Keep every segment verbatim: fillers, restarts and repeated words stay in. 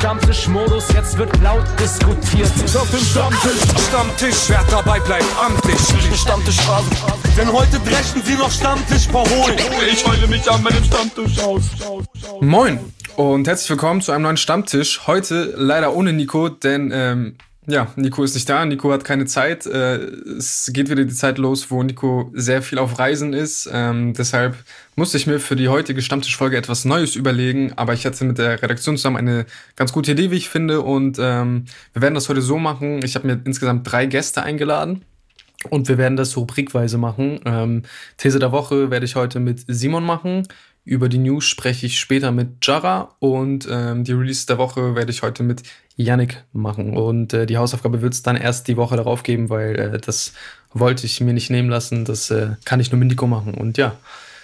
Stammtischmodus, jetzt wird laut diskutiert. Auf dem Stammtisch, Stammtisch, wer dabei bleibt, amtlich. Stammtisch Phase, denn heute brechen sie noch Stammtisch verholen. Ich heule mich an meinem Stammtisch aus. Moin und herzlich willkommen zu einem neuen Stammtisch. Heute leider ohne Nico, denn ähm, ja, Nico ist nicht da, Nico hat keine Zeit. Äh, es geht wieder die Zeit los, wo Nico sehr viel auf Reisen ist. Ähm, deshalb musste ich mir für die heutige Stammtischfolge etwas Neues überlegen. Aber ich hatte mit der Redaktion zusammen eine ganz gute Idee, wie ich finde. Und ähm, wir werden das heute so machen. Ich habe mir insgesamt drei Gäste eingeladen. Und wir werden das rubrikweise machen. Ähm, These der Woche werde ich heute mit Simon machen. Über die News spreche ich später mit Jara. Und ähm, die Release der Woche werde ich heute mit Yannick machen. Und äh, die Hausaufgabe wird es dann erst die Woche darauf geben, weil äh, das wollte ich mir nicht nehmen lassen. Das äh, kann ich nur mit Nico machen. Und ja,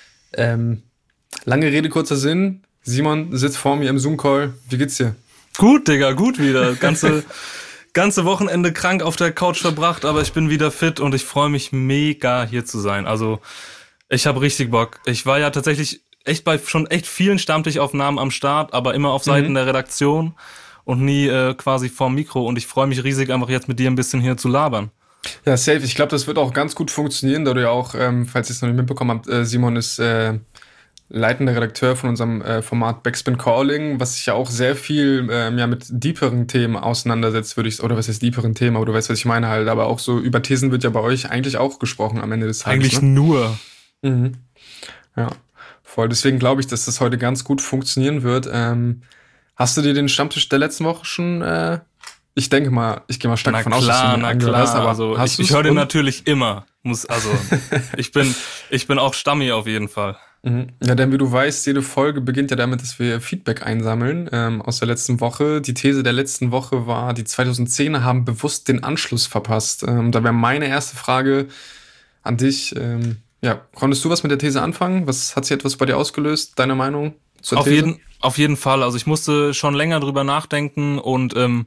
ähm, lange Rede, kurzer Sinn. Simon sitzt vor mir im Zoom-Call. Wie geht's dir? Gut, Digga, gut wieder. Ganze, ganze Wochenende krank auf der Couch verbracht, aber ich bin wieder fit und ich freue mich mega, hier zu sein. Also, ich habe richtig Bock. Ich war ja tatsächlich echt bei schon echt vielen Stammtischaufnahmen am Start, aber immer auf Seiten mhm. der Redaktion und nie äh, quasi vorm Mikro. Und ich freue mich riesig, einfach jetzt mit dir ein bisschen hier zu labern. Ja, safe. Ich glaube, das wird auch ganz gut funktionieren, da du ja auch, ähm, falls ihr es noch nicht mitbekommen habt, äh, Simon ist äh, leitender Redakteur von unserem äh, Format Backspin Calling, was sich ja auch sehr viel ähm, ja, mit deeperen Themen auseinandersetzt, würde ich, oder was heißt deeperen Themen, aber du weißt, was ich meine halt. Aber auch so über Thesen wird ja bei euch eigentlich auch gesprochen am Ende des Tages. Eigentlich ne? nur. Mhm. Ja, voll. Deswegen glaube ich, dass das heute ganz gut funktionieren wird. Ähm, hast du dir den Stammtisch der letzten Woche schon äh, ich denke mal, ich gehe mal stark davon aus, dass du ihn angehört hast, aber also hast ich, ich höre den natürlich immer. Muss, also ich bin, ich bin auch Stammi auf jeden Fall. Mhm. Ja, denn wie du weißt, jede Folge beginnt ja damit, dass wir Feedback einsammeln ähm, aus der letzten Woche. Die These der letzten Woche war, die zweitausendzehner haben bewusst den Anschluss verpasst. Ähm, da wäre meine erste Frage an dich. Ähm, ja, konntest du was mit der These anfangen? Was hat sich etwas bei dir ausgelöst, deiner Meinung zur auf These? Jeden, auf jeden Fall. Also ich musste schon länger drüber nachdenken und ähm,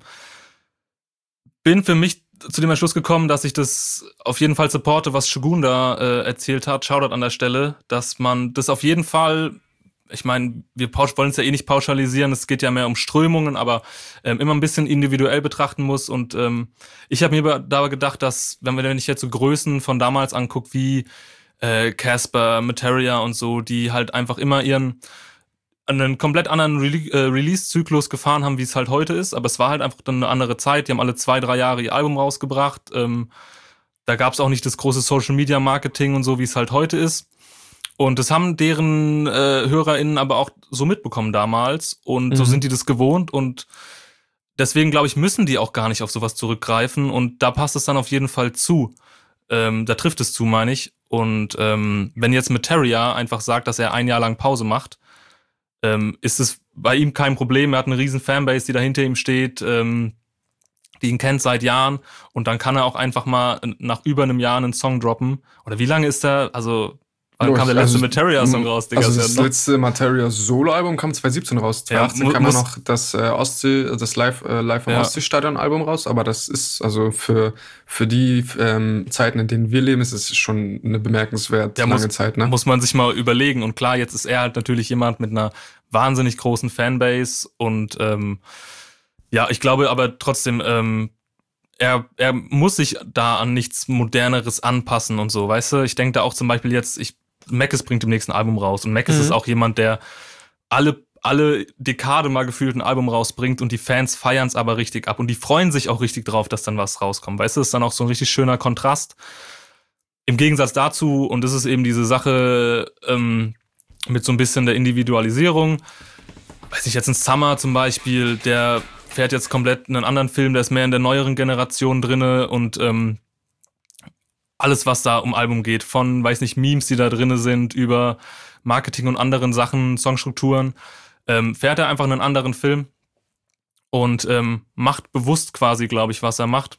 bin für mich zu dem Entschluss gekommen, dass ich das auf jeden Fall supporte, was Shogun da äh, erzählt hat. Shoutout an der Stelle, dass man das auf jeden Fall, ich meine, wir wollen es ja eh nicht pauschalisieren, es geht ja mehr um Strömungen, aber ähm, immer ein bisschen individuell betrachten muss. Und ähm, ich habe mir da gedacht, dass, wenn wir wenn ich jetzt so Größen von damals angucke, wie äh, Casper, Materia und so, die halt einfach immer ihren einen komplett anderen Re- äh, Release-Zyklus gefahren haben, wie es halt heute ist, aber es war halt einfach dann eine andere Zeit. Die haben alle zwei, drei Jahre ihr Album rausgebracht. Ähm, da gab es auch nicht das große Social-Media-Marketing und so, wie es halt heute ist. Und das haben deren äh, HörerInnen aber auch so mitbekommen damals und mhm. so sind die das gewohnt und deswegen, glaube ich, müssen die auch gar nicht auf sowas zurückgreifen und da passt es dann auf jeden Fall zu. Ähm, da trifft es zu, meine ich. Und ähm, wenn jetzt Materia einfach sagt, dass er ein Jahr lang Pause macht, Ähm, ist es bei ihm kein Problem. Er hat eine riesen Fanbase, die da hinter ihm steht, ähm, die ihn kennt seit Jahren und dann kann er auch einfach mal nach über einem Jahr einen Song droppen. Oder wie lange ist der, also wann kam der letzte also, Materia-Song raus? Digga, also das ja letzte Materia-Solo-Album kam zwanzig siebzehn raus. zwanzig achtzehn ja, kam ja noch das äh, Ostsee, das Live, äh, Live am ja. Ostsee-Stadion-Album raus, aber das ist also für für die ähm, Zeiten, in denen wir leben, ist es schon eine bemerkenswert ja, lange muss, Zeit. Ne? Muss man sich mal überlegen. Und klar, jetzt ist er halt natürlich jemand mit einer wahnsinnig großen Fanbase und ähm, ja, ich glaube aber trotzdem, ähm, Er, er muss sich da an nichts Moderneres anpassen und so, weißt du? Ich denke da auch zum Beispiel jetzt, ich Mackes bringt im nächsten Album raus und Mackes mhm. ist auch jemand, der alle alle Dekade mal gefühlt ein Album rausbringt und die Fans feiern es aber richtig ab und die freuen sich auch richtig drauf, dass dann was rauskommt, weißt du? Das ist dann auch so ein richtig schöner Kontrast. Im Gegensatz dazu, und das ist eben diese Sache ähm, mit so ein bisschen der Individualisierung, weiß ich jetzt ein Summer zum Beispiel, der fährt jetzt komplett einen anderen Film, der ist mehr in der neueren Generation drinne und ähm, alles, was da um Album geht, von, weiß nicht, Memes, die da drinne sind, über Marketing und anderen Sachen, Songstrukturen, ähm, fährt er einfach einen anderen Film und ähm, macht bewusst quasi, glaube ich, was er macht.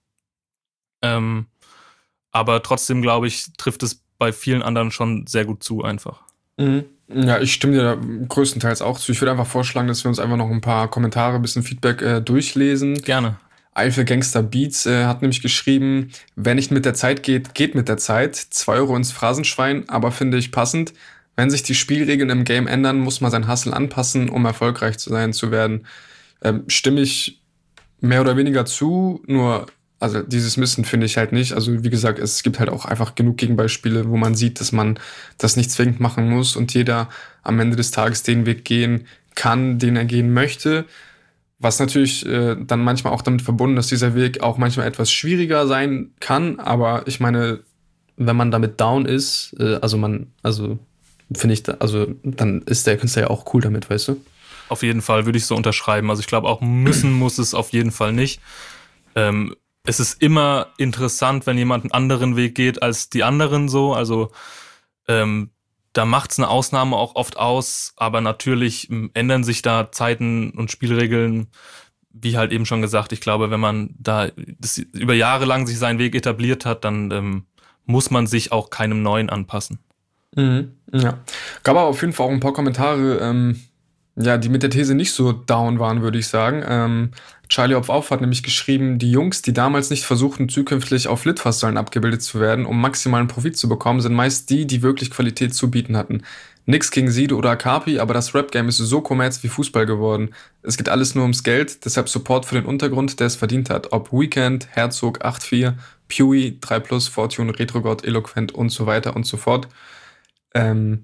Ähm, aber trotzdem, glaube ich, trifft es bei vielen anderen schon sehr gut zu einfach. Mhm. Ja, ich stimme dir da größtenteils auch zu. Ich würde einfach vorschlagen, dass wir uns einfach noch ein paar Kommentare, ein bisschen Feedback äh, durchlesen. Gerne. Eifel Gangster Beats äh, hat nämlich geschrieben, wer nicht mit der Zeit geht, geht mit der Zeit. Zwei Euro ins Phrasenschwein, aber finde ich passend. Wenn sich die Spielregeln im Game ändern, muss man sein Hustle anpassen, um erfolgreich zu sein zu werden. ähm, stimme ich mehr oder weniger zu, nur also dieses Müssen finde ich halt nicht. Also wie gesagt, es gibt halt auch einfach genug Gegenbeispiele, wo man sieht, dass man das nicht zwingend machen muss und jeder am Ende des Tages den Weg gehen kann, den er gehen möchte. Was natürlich äh, dann manchmal auch damit verbunden ist, dass dieser Weg auch manchmal etwas schwieriger sein kann. Aber ich meine, wenn man damit down ist, äh, also man, also finde ich, da, also dann ist der Künstler ja auch cool damit, weißt du? Auf jeden Fall würde ich so unterschreiben. Also ich glaube, auch müssen muss es auf jeden Fall nicht. Ähm, es ist immer interessant, wenn jemand einen anderen Weg geht als die anderen so. Also ähm, da macht es eine Ausnahme auch oft aus. Aber natürlich ähm, ändern sich da Zeiten und Spielregeln. Wie halt eben schon gesagt, ich glaube, wenn man da das über Jahre lang sich seinen Weg etabliert hat, dann ähm, muss man sich auch keinem Neuen anpassen. Mhm, ja. Gab aber auf jeden Fall auch ein paar Kommentare, ähm, ja, die mit der These nicht so down waren, würde ich sagen. Ähm, Charlie Hopf auf hat nämlich geschrieben, die Jungs, die damals nicht versuchten, zukünftig auf Litfaßsäulen abgebildet zu werden, um maximalen Profit zu bekommen, sind meist die, die wirklich Qualität zu bieten hatten. Nix gegen Sido oder Akapi, aber das Rap-Game ist so kommerz wie Fußball geworden. Es geht alles nur ums Geld, deshalb Support für den Untergrund, der es verdient hat. Ob Weekend, Herzog, acht vier, Pewee, drei plus, Fortune, Retrogod, Eloquent und so weiter und so fort. Ähm,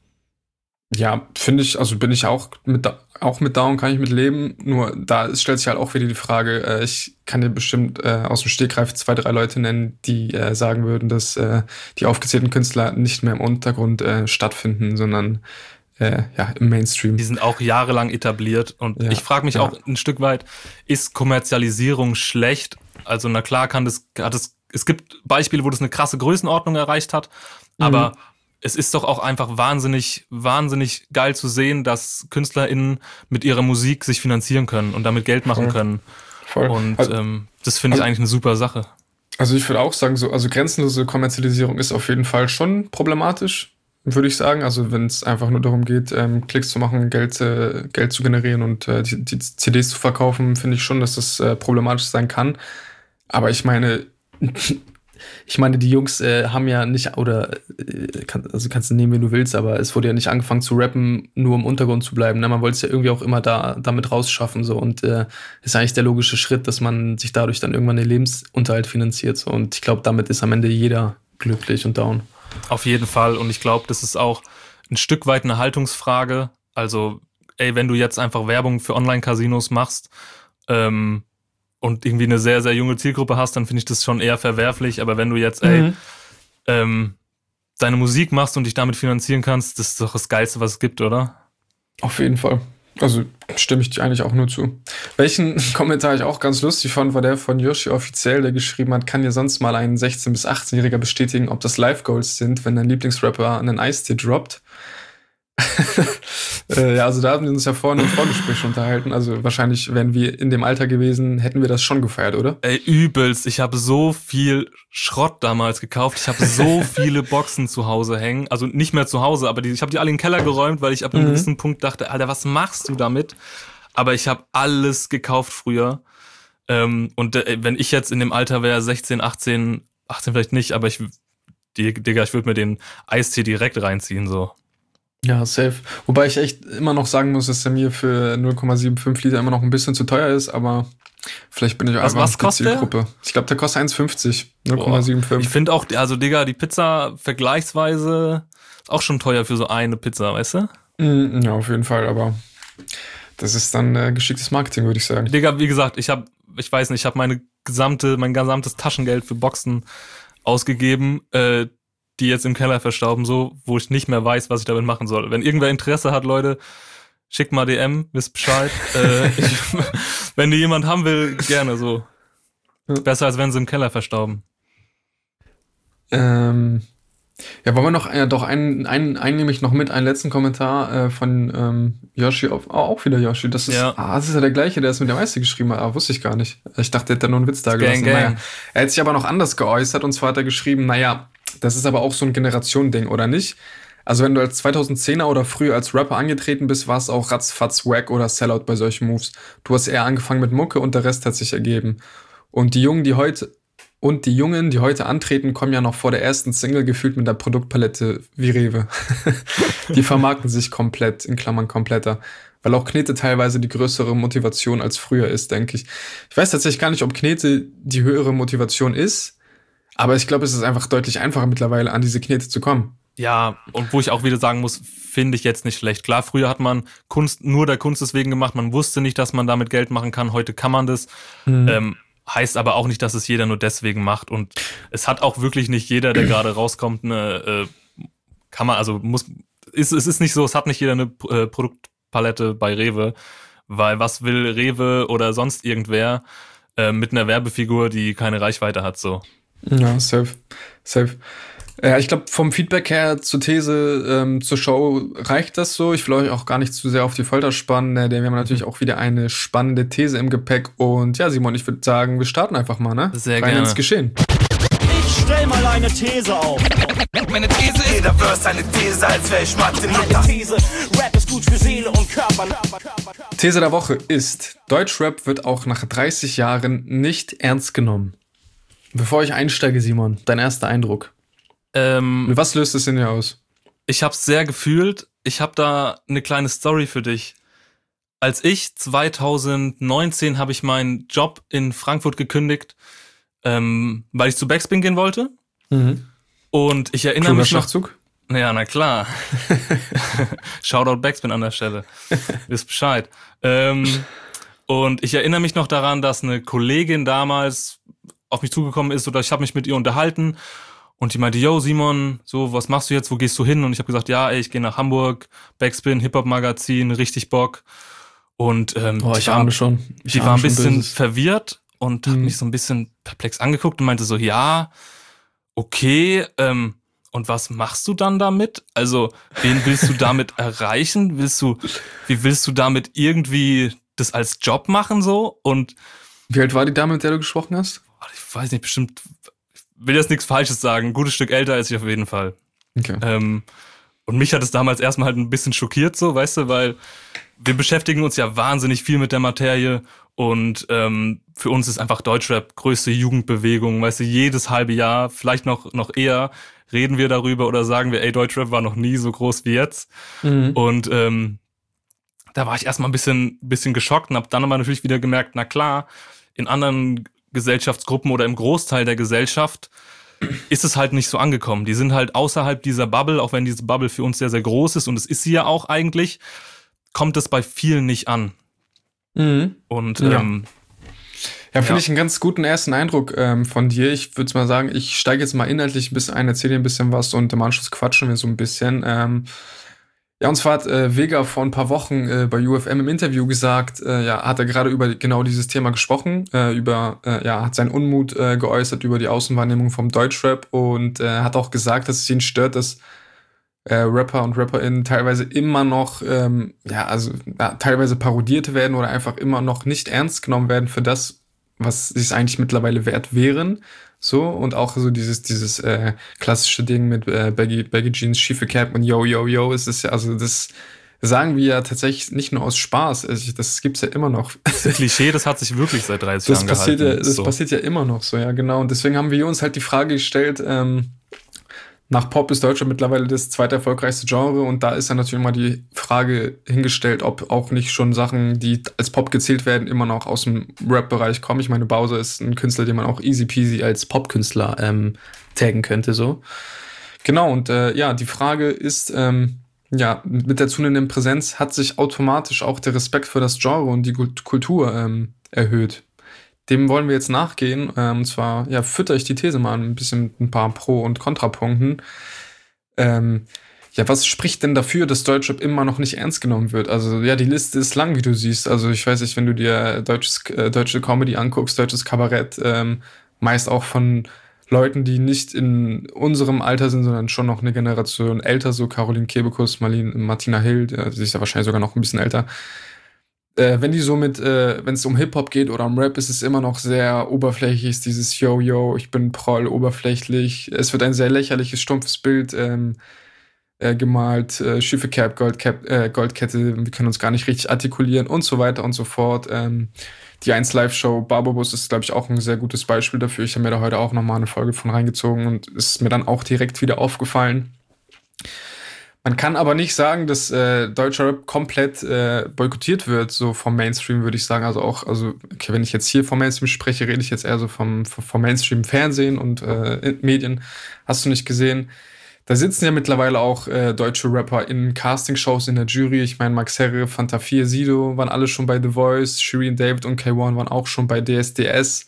ja, finde ich, also bin ich auch mit, auch mit down, kann ich mit leben. Nur da stellt sich halt auch wieder die Frage, äh, ich kann dir bestimmt äh, aus dem Stegreif zwei, drei Leute nennen, die äh, sagen würden, dass äh, die aufgezählten Künstler nicht mehr im Untergrund äh, stattfinden, sondern äh, ja, im Mainstream. Die sind auch jahrelang etabliert und Ja, ich frage mich ja. auch ein Stück weit, ist Kommerzialisierung schlecht? Also na klar kann das, hat es, es gibt Beispiele, wo das eine krasse Größenordnung erreicht hat, aber Mhm. es ist doch auch einfach wahnsinnig, wahnsinnig geil zu sehen, dass KünstlerInnen mit ihrer Musik sich finanzieren können und damit Geld machen Voll. können. Voll. Und Also- ähm, das finde ich also- eigentlich eine super Sache. Also ich würde auch sagen, so, also grenzenlose Kommerzialisierung ist auf jeden Fall schon problematisch, würde ich sagen. Also wenn es einfach nur darum geht, ähm, Klicks zu machen, Geld, äh, Geld zu generieren und äh, die, die C Ds zu verkaufen, finde ich schon, dass das äh, problematisch sein kann. Aber ich meine, ich meine, die Jungs äh, haben ja nicht, oder äh, kann, also kannst du nehmen, wie du willst, aber es wurde ja nicht angefangen zu rappen, nur im Untergrund zu bleiben. Ne? Man wollte es ja irgendwie auch immer da damit rausschaffen. So. Und äh, ist eigentlich der logische Schritt, dass man sich dadurch dann irgendwann den Lebensunterhalt finanziert. So. Und ich glaube, damit ist am Ende jeder glücklich und down. Auf jeden Fall. Und ich glaube, das ist auch ein Stück weit eine Haltungsfrage. Also, ey, wenn du jetzt einfach Werbung für Online-Casinos machst, ähm, und irgendwie eine sehr, sehr junge Zielgruppe hast, dann finde ich das schon eher verwerflich. Aber wenn du jetzt, ey, Mhm. ähm, deine Musik machst und dich damit finanzieren kannst, das ist doch das Geilste, was es gibt, oder? Auf jeden Fall. Also stimme ich dir eigentlich auch nur zu. Welchen Kommentar ich auch ganz lustig fand, war der von Yoshi Offiziell, der geschrieben hat, kann dir sonst mal ein sechzehn- bis achtzehnjähriger bestätigen, ob das Live-Goals sind, wenn dein Lieblingsrapper einen Eistee droppt? äh, ja, also da haben wir uns ja vorhin im Vorgespräch schon unterhalten. Also wahrscheinlich wären wir in dem Alter gewesen, hätten wir das schon gefeiert, oder? Ey, übelst. Ich habe so viel Schrott damals gekauft. Ich habe so viele Boxen zu Hause hängen. Also nicht mehr zu Hause, aber die, ich habe die alle in den Keller geräumt, weil ich ab einem Mhm. gewissen Punkt dachte, Alter, was machst du damit? Aber ich habe alles gekauft früher. Ähm, und äh, wenn ich jetzt in dem Alter wäre, sechzehn, achtzehn, achtzehn vielleicht nicht, aber ich, die, Digga, ich würde mir den Eistee direkt reinziehen, so. Ja, safe. Wobei ich echt immer noch sagen muss, dass er mir für null Komma fünfundsiebzig Liter immer noch ein bisschen zu teuer ist, aber vielleicht bin ich Was- einfach was die kostet der? Zielgruppe. Ich glaube, der kostet eins fünfzig. null Komma Ich fünfundsiebzig. finde auch, also Digga, die Pizza vergleichsweise ist auch schon teuer für so eine Pizza, weißt du? Mm, Ja, auf jeden Fall, aber das ist dann äh, geschicktes Marketing, würde ich sagen. Digga, wie gesagt, ich habe, ich weiß nicht, ich habe meine gesamte, mein gesamtes Taschengeld für Boxen ausgegeben, äh, die jetzt im Keller verstauben, so, wo ich nicht mehr weiß, was ich damit machen soll. Wenn irgendwer Interesse hat, Leute, schickt mal D M, wisst Bescheid. äh, ich, wenn die jemand haben will, gerne so. Ja. Besser, als wenn sie im Keller verstauben. Ähm, ja, wollen wir noch, ja, doch einen, einen, einen nehme ich noch mit, einen letzten Kommentar äh, von ähm, Yoshi, auf, oh, auch wieder Yoshi. Das ist, Ja. ah, das ist ja der gleiche, der es mit der Meister geschrieben hat, aber wusste ich gar nicht. Ich dachte, der hätte da nur einen Witz da Gang, gelassen. gang. Naja. Er hat sich aber noch anders geäußert, und zwar hat er geschrieben, naja, das ist aber auch so ein Generationending, oder nicht? Also wenn du als zweitausendzehner oder früher als Rapper angetreten bist, war es auch ratzfatz Wack oder Sellout bei solchen Moves. Du hast eher angefangen mit Mucke und der Rest hat sich ergeben. Und die Jungen, die heute und die Jungen, die heute antreten, kommen ja noch vor der ersten Single gefühlt mit der Produktpalette wie Rewe. Die vermarkten sich komplett, in Klammern kompletter. weil auch Knete teilweise die größere Motivation als früher ist, denke ich. Ich weiß tatsächlich gar nicht, ob Knete die höhere Motivation ist, aber ich glaube, es ist einfach deutlich einfacher mittlerweile, an diese Knete zu kommen. Ja, und wo ich auch wieder sagen muss, finde ich jetzt nicht schlecht. Klar, früher hat man Kunst nur der Kunst deswegen gemacht, man wusste nicht, dass man damit Geld machen kann, heute kann man das. Mhm. Ähm, heißt aber auch nicht, dass es jeder nur deswegen macht. Und es hat auch wirklich nicht jeder, der gerade rauskommt, eine äh, kann man, also muss, ist, es ist nicht so, es hat nicht jeder eine äh, Produktpalette bei Rewe, weil was will Rewe oder sonst irgendwer äh, mit einer Werbefigur, die keine Reichweite hat, so. Ja, safe, safe. Ja, ich glaube, vom Feedback her zur These, ähm, zur Show reicht das so. Ich will euch auch gar nicht zu sehr auf die Folter spannen, denn wir haben natürlich auch wieder eine spannende These im Gepäck. Und ja, Simon, ich würde sagen, wir starten einfach mal, ne? Sehr Rein gerne. ins Geschehen. Ich stell mal eine These auf. Meine These ist, jeder Verse eine These, als wär ich Martin Luther. Meine These, Rap ist gut für Seele und Körper. These der Woche ist, Deutschrap wird auch nach dreißig Jahren nicht ernst genommen. Bevor ich einsteige, Simon, dein erster Eindruck. Ähm, Was löst es in dir aus? Ich hab's sehr gefühlt. Ich hab da eine kleine Story für dich. Als ich zwanzig neunzehn habe ich meinen Job in Frankfurt gekündigt, ähm, weil ich zu Backspin gehen wollte. Mhm. Und ich erinnere Kluger mich noch... Schachzug? Ja, na klar. Shoutout Backspin an der Stelle. Wisst Bescheid. Ähm, und ich erinnere mich noch daran, dass eine Kollegin damals auf mich zugekommen ist oder ich habe mich mit ihr unterhalten. Und die meinte, yo Simon, so, was machst du jetzt, wo gehst du hin? Und ich habe gesagt, ja, ey, ich gehe nach Hamburg, Backspin, Hip-Hop-Magazin, richtig Bock. Und ähm, oh, ich die war, ahne schon. Ich die ahne war ein schon bisschen Böses. verwirrt und hat Mhm. mich so ein bisschen perplex angeguckt und meinte so, ja, okay, ähm, und was machst du dann damit? Also, wen willst du damit erreichen? Willst du, wie willst du damit irgendwie das als Job machen so? Und Wie alt war die Dame, mit der du gesprochen hast? ich weiß nicht, bestimmt, ich will jetzt nichts Falsches sagen, ein gutes Stück älter als ich auf jeden Fall. Okay. Ähm, und mich hat es damals erstmal halt ein bisschen schockiert, so, weißt du, weil wir beschäftigen uns ja wahnsinnig viel mit der Materie und ähm, für uns ist einfach Deutschrap größte Jugendbewegung, weißt du, jedes halbe Jahr, vielleicht noch, noch eher, reden wir darüber oder sagen wir, ey, Deutschrap war noch nie so groß wie jetzt. Mhm. Und ähm, da war ich erstmal ein bisschen, bisschen geschockt und habe dann aber natürlich wieder gemerkt, na klar, in anderen Gesellschaftsgruppen oder im Großteil der Gesellschaft ist es halt nicht so angekommen. Die sind halt außerhalb dieser Bubble, auch wenn diese Bubble für uns sehr, sehr groß ist und es ist sie ja auch eigentlich, kommt es bei vielen nicht an. Mhm. Und Ja. ähm, Ja, finde Ja. ich einen ganz guten ersten Eindruck ähm, von dir. Ich würde mal sagen, ich steige jetzt mal inhaltlich ein bisschen ein, erzähle dir ein bisschen was und im Anschluss quatschen wir so ein bisschen. Ähm, ja, und zwar hat äh, Vega vor ein paar Wochen äh, bei U F M im Interview gesagt, äh, ja, hat er gerade über genau dieses Thema gesprochen, äh, über, äh, ja, hat seinen Unmut äh, geäußert über die Außenwahrnehmung vom Deutschrap und äh, hat auch gesagt, dass es ihn stört, dass äh, Rapper und RapperInnen teilweise immer noch, ähm, ja, also ja, teilweise parodiert werden oder einfach immer noch nicht ernst genommen werden für das, was sie es eigentlich mittlerweile wert wären. So, und auch so dieses, dieses äh, klassische Ding mit äh, Baggy, Baggy Jeans, schiefe Cap und Yo, Yo, Yo, es ist ja, also das sagen wir ja tatsächlich nicht nur aus Spaß, also das gibt's ja immer noch. das Klischee, das hat sich wirklich seit dreißig Das Jahren passiert ja, gehalten. das so. passiert ja immer noch so, ja, genau. Und deswegen haben wir uns halt die Frage gestellt, ähm, nach Pop ist Deutschrap mittlerweile das zweiterfolgreichste Genre und da ist dann natürlich mal die Frage hingestellt, ob auch nicht schon Sachen, die als Pop gezählt werden, immer noch aus dem Rap-Bereich kommen. Ich meine, Bowser ist ein Künstler, den man auch easy peasy als Popkünstler ähm, taggen könnte, so. Genau, und äh, ja, die Frage ist, ähm, ja, mit der zunehmenden Präsenz hat sich automatisch auch der Respekt für das Genre und die Kult- Kultur ähm, erhöht. Dem wollen wir jetzt nachgehen. Ähm, und zwar, ja, fütter ich die These mal ein bisschen mit ein paar Pro- und Kontrapunkten. Ähm, ja, was spricht denn dafür, dass Deutschrap immer noch nicht ernst genommen wird? Also, ja, die Liste ist lang, wie du siehst. Also, ich weiß nicht, wenn du dir deutsches, äh, deutsche Comedy anguckst, deutsches Kabarett, ähm, meist auch von Leuten, die nicht in unserem Alter sind, sondern schon noch eine Generation älter, so Caroline Kebekus, Marlene, Martina Hill, ja, sie ist ja wahrscheinlich sogar noch ein bisschen älter. Äh, wenn die so mit, äh, wenn es um Hip-Hop geht oder um Rap, ist es immer noch sehr oberflächlich, ist dieses Yo, yo, ich bin Proll, oberflächlich. Es wird ein sehr lächerliches, stumpfes Bild ähm, äh, gemalt, äh, schiefe Cap, Goldcap, äh, Goldkette, wir können uns gar nicht richtig artikulieren und so weiter und so fort. Ähm, die eins Live-Show Barbobus ist, glaube ich, auch ein sehr gutes Beispiel dafür. Ich habe mir da heute auch nochmal eine Folge von reingezogen und ist mir dann auch direkt wieder aufgefallen. Man kann aber nicht sagen, dass äh, deutscher Rap komplett äh, boykottiert wird, so vom Mainstream, würde ich sagen. Also auch, also, okay, wenn ich jetzt hier vom Mainstream spreche, rede ich jetzt eher so vom, vom Mainstream-Fernsehen und äh, Medien. Hast du nicht gesehen? Da sitzen ja mittlerweile auch äh, deutsche Rapper in Castingshows in der Jury. Ich meine, Max Herre, Fanta vier, Sido waren alle schon bei The Voice. Shirin David und K eins waren auch schon bei D S D S.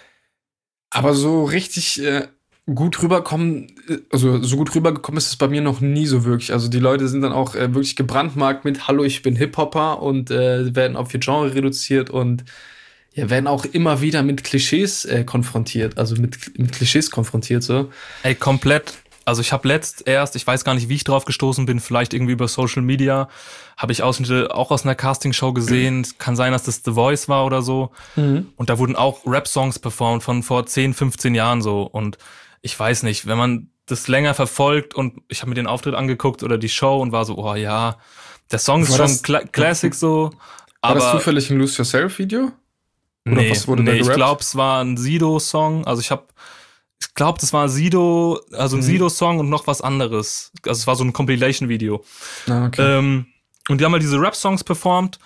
Aber so richtig äh, gut rüberkommen, also so gut rübergekommen ist es bei mir noch nie so wirklich. Also die Leute sind dann auch äh, wirklich gebrandmarkt mit Hallo, ich bin Hip-Hopper und äh, werden auf ihr Genre reduziert und ja, werden auch immer wieder mit Klischees äh, konfrontiert. Also mit, mit Klischees konfrontiert, so. Ey, komplett. Also ich habe letzt erst, ich weiß gar nicht, wie ich drauf gestoßen bin, vielleicht irgendwie über Social Media, habe ich Ausschnitte auch aus einer Castingshow gesehen. Mhm. Kann sein, dass das The Voice war oder so. Mhm. Und da wurden auch Rap-Songs performt von vor zehn, fünfzehn Jahren so. Und ich weiß nicht, wenn man das länger verfolgt und ich habe mir den Auftritt angeguckt oder die Show und war so, oh ja, der Song ist war schon Cla- Classic so. Aber war das zufällig ein Lose Yourself Video? Oder nee, was wurde nee, da gerappt? Ich glaube, es war ein Sido-Song. Also ich habe Ich glaube, das war Sido, also ein mhm. Sido-Song und noch was anderes. Also es war so ein Compilation-Video. Ah, okay. Ähm, und die haben halt diese Rap-Songs performt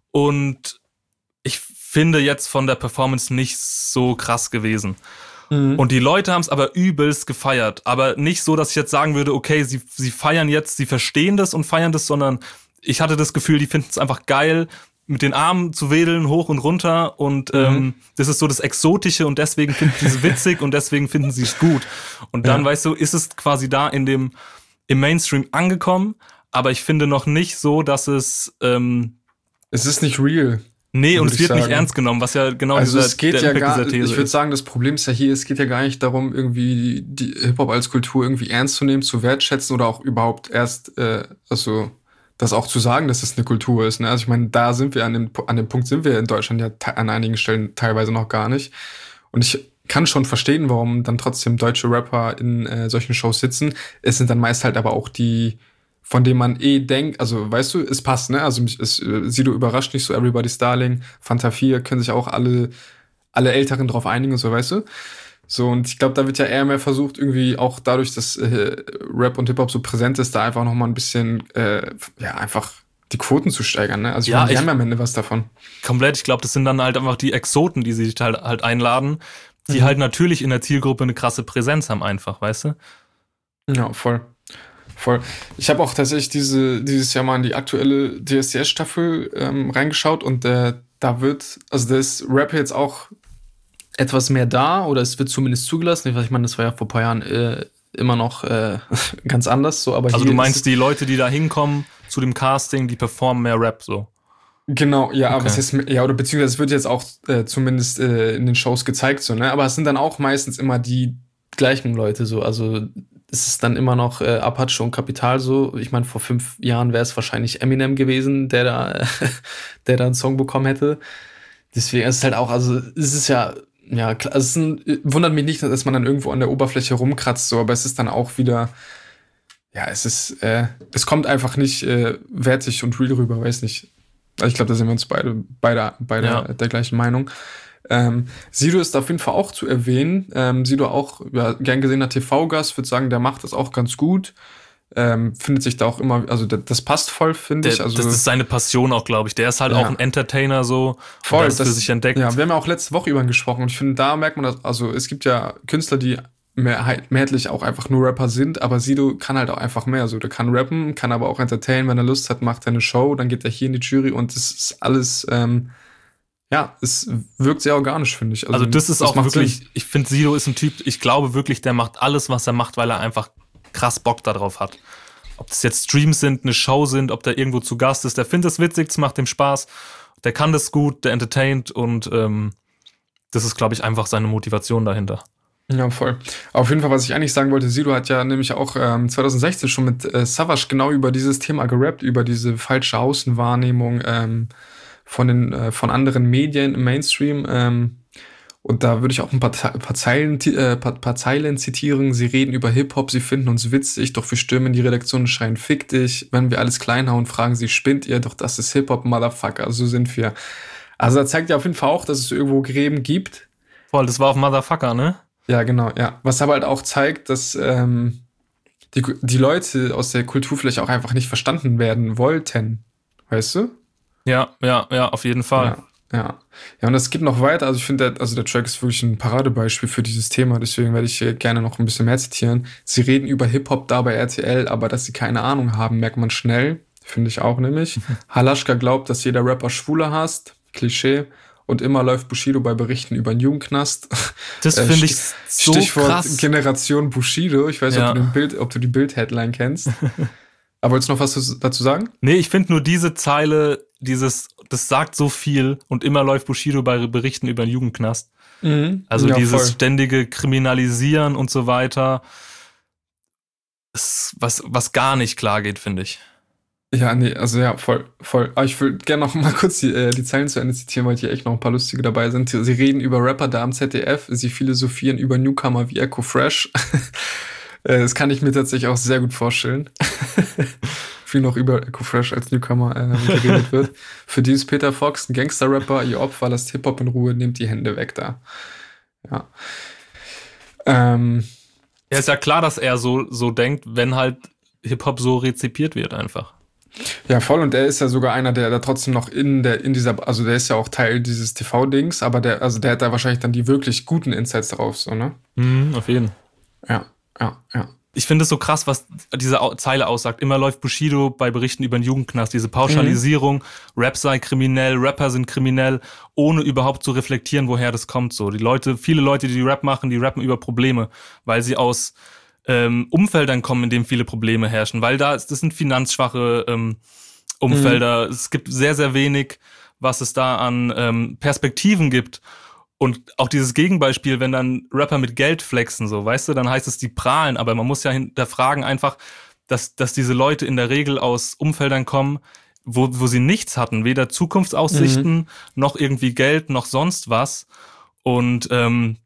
und ich finde jetzt von der Performance nicht so krass gewesen. Mhm. Und die Leute haben es aber übelst gefeiert. Aber nicht so, dass ich jetzt sagen würde, okay, sie, sie feiern jetzt, sie verstehen das und feiern das, sondern ich hatte das Gefühl, die finden es einfach geil, mit den Armen zu wedeln, hoch und runter und mhm. ähm, das ist so das Exotische und deswegen finden sie es witzig und deswegen finden sie es gut. Und dann, ja. weißt du, ist es quasi da in dem im Mainstream angekommen, aber ich finde noch nicht so, dass es ähm, es ist nicht real. Nee, und es wird sagen. nicht ernst genommen, was ja genau also dieser, es geht der ja Impact gar, dieser These ich würde sagen, das Problem ist ja hier, es geht ja gar nicht darum, irgendwie die Hip-Hop als Kultur irgendwie ernst zu nehmen, zu wertschätzen oder auch überhaupt erst, äh, also das auch zu sagen, dass es eine Kultur ist. Ne? Also ich meine, da sind wir an dem, an dem Punkt sind wir in Deutschland ja te- an einigen Stellen teilweise noch gar nicht. Und ich kann schon verstehen, warum dann trotzdem deutsche Rapper in äh, solchen Shows sitzen. Es sind dann meist halt aber auch die, von denen man eh denkt, also weißt du, es passt, ne? Also es, Sido überrascht nicht so, Everybody's Darling, Fanta vier, können sich auch alle, alle Älteren drauf einigen und so, weißt du? So, und ich glaube, da wird ja eher mehr versucht, irgendwie auch dadurch, dass äh, Rap und Hip-Hop so präsent ist, da einfach noch mal ein bisschen, äh, ja, einfach die Quoten zu steigern, ne? Also ich ja, meine, die ich, haben ja am Ende was davon. Komplett, ich glaube, das sind dann halt einfach die Exoten, die sie sich halt, halt einladen, die mhm. halt natürlich in der Zielgruppe eine krasse Präsenz haben einfach, weißt du? Ja, voll. Voll. Ich habe auch tatsächlich diese, dieses Jahr mal in die aktuelle D S D S-Staffel ähm, reingeschaut und äh, da wird, also da ist Rap jetzt auch etwas mehr da oder es wird zumindest zugelassen. Ich meine, das war ja vor ein paar Jahren äh, immer noch äh, ganz anders. So, aber also hier du meinst, die Leute, die da hinkommen zu dem Casting, die performen mehr Rap so? Genau, ja, okay. aber es ist, ja, oder beziehungsweise es wird jetzt auch äh, zumindest äh, in den Shows gezeigt, so, ne? Aber es sind dann auch meistens immer die gleichen Leute so, also es ist dann immer noch äh, Apache und Kapital so. Ich meine, vor fünf Jahren wäre es wahrscheinlich Eminem gewesen, der da, der da einen Song bekommen hätte. Deswegen ist es halt auch, also es ist ja, ja, klar, also es ist ein, wundert mich nicht, dass man dann irgendwo an der Oberfläche rumkratzt, so, aber es ist dann auch wieder, ja, es ist, äh, es kommt einfach nicht äh, wertig und real rüber, weiß nicht. Also ich glaube, da sind wir uns beide, beide, beide ja. der gleichen Meinung. Ähm, Sido ist auf jeden Fall auch zu erwähnen. Ähm, Sido auch ja, gern gesehener T V-Gast, würde sagen, der macht das auch ganz gut. Ähm, findet sich da auch immer, also das, das passt voll, finde ich. Also, das ist seine Passion auch, glaube ich. Der ist halt ja. auch ein Entertainer so. Voll, das für sich entdeckt. Ja, wir haben ja auch letzte Woche über ihn gesprochen und ich finde, da merkt man das, also es gibt ja Künstler, die mehr, mehrheitlich auch einfach nur Rapper sind, aber Sido kann halt auch einfach mehr. Also der kann rappen, kann aber auch entertainen, wenn er Lust hat, macht er eine Show, dann geht er hier in die Jury und das ist alles, ähm, ja, es wirkt sehr organisch, finde ich. Also, also das ist das auch wirklich, Sinn. Ich finde, Sido ist ein Typ, ich glaube wirklich, der macht alles, was er macht, weil er einfach krass Bock darauf hat. Ob das jetzt Streams sind, eine Show sind, ob der irgendwo zu Gast ist, der findet es witzig, es macht ihm Spaß, der kann das gut, der entertaint und ähm, das ist, glaube ich, einfach seine Motivation dahinter. Ja, voll. Auf jeden Fall, was ich eigentlich sagen wollte, Sido hat ja nämlich auch ähm, zwanzig sechzehn schon mit äh, Savage genau über dieses Thema gerappt, über diese falsche Außenwahrnehmung ähm, von den äh, von anderen Medien im Mainstream. Ähm, und da würde ich auch ein paar, paar, Zeilen, äh, paar, paar Zeilen zitieren. Sie reden über Hip-Hop, sie finden uns witzig, doch wir stürmen die Redaktion und schreien, fick dich. Wenn wir alles klein hauen, fragen sie, spinnt ihr? Doch das ist Hip-Hop, Motherfucker. So sind wir. Also da zeigt ja auf jeden Fall auch, dass es irgendwo Gräben gibt. Voll, das war auf Motherfucker, ne? Ja, genau, ja. Was aber halt auch zeigt, dass, ähm, die, die Leute aus der Kultur vielleicht auch einfach nicht verstanden werden wollten. Weißt du? Ja, ja, ja, auf jeden Fall. Ja. Ja, ja, und es geht noch weiter. Also ich finde, der, also der Track ist wirklich ein Paradebeispiel für dieses Thema. Deswegen werde ich hier gerne noch ein bisschen mehr zitieren. Sie reden über Hip-Hop da bei R T L, aber dass sie keine Ahnung haben, merkt man schnell. Finde ich auch nämlich. Halaschka glaubt, dass jeder Rapper Schwule hasst. Klischee. Und immer läuft Bushido bei Berichten über einen Jugendknast. Das Äh, finde ich Sti- so Stichwort krass. Generation Bushido. Ich weiß nicht, Ja. ob, du den Bild, ob du die Bild-Headline kennst. Aber wolltest du noch was dazu sagen? Nee, ich finde nur diese Zeile, dieses, das sagt so viel und immer läuft Bushido bei Berichten über einen Jugendknast. Also Ja, dieses voll. ständige Kriminalisieren und so weiter, ist was, was gar nicht klar geht, finde ich. Ja, nee, also ja, voll, voll. Aber ich würde gerne noch mal kurz die, äh, die Zeilen zu Ende zitieren, weil hier echt noch ein paar lustige dabei sind. Sie reden über Rapper da am Z D F, sie philosophieren über Newcomer wie Echo Fresh. Äh, Das kann ich mir tatsächlich auch sehr gut vorstellen. Viel noch über Echo Fresh als Newcomer äh, geredet wird. Für die ist Peter Fox ein Gangster-Rapper, ihr Opfer, lasst Hip-Hop in Ruhe, nehmt die Hände weg da. Ja. Ähm, Ja, ist ja klar, dass er so, so denkt, wenn halt Hip-Hop so rezipiert wird einfach. Ja, voll. Und er ist ja sogar einer, der da trotzdem noch in der, in dieser, also der ist ja auch Teil dieses T V-Dings, aber der, also der hat da wahrscheinlich dann die wirklich guten Insights drauf, so, ne? Mhm, auf jeden. Ja, ja, ja. Ich finde es so krass, was diese Au- Zeile aussagt. Immer läuft Bushido bei Berichten über einen Jugendknast. Diese Pauschalisierung, Rap sei kriminell, Rapper sind kriminell, ohne überhaupt zu reflektieren, woher das kommt. So, die Leute, viele Leute, die Rap machen, die rappen über Probleme, weil sie aus ähm, Umfeldern kommen, in denen viele Probleme herrschen. Weil da ist, das sind finanzschwache ähm, Umfelder. Es gibt sehr, sehr wenig, was es da an ähm, Perspektiven gibt. Und auch dieses Gegenbeispiel, wenn dann Rapper mit Geld flexen, so, weißt du, dann heißt es, die prahlen, aber man muss ja hinterfragen einfach, dass, dass diese Leute in der Regel aus Umfeldern kommen, wo, wo sie nichts hatten, weder Zukunftsaussichten, mhm. noch irgendwie Geld, noch sonst was. Und ähm,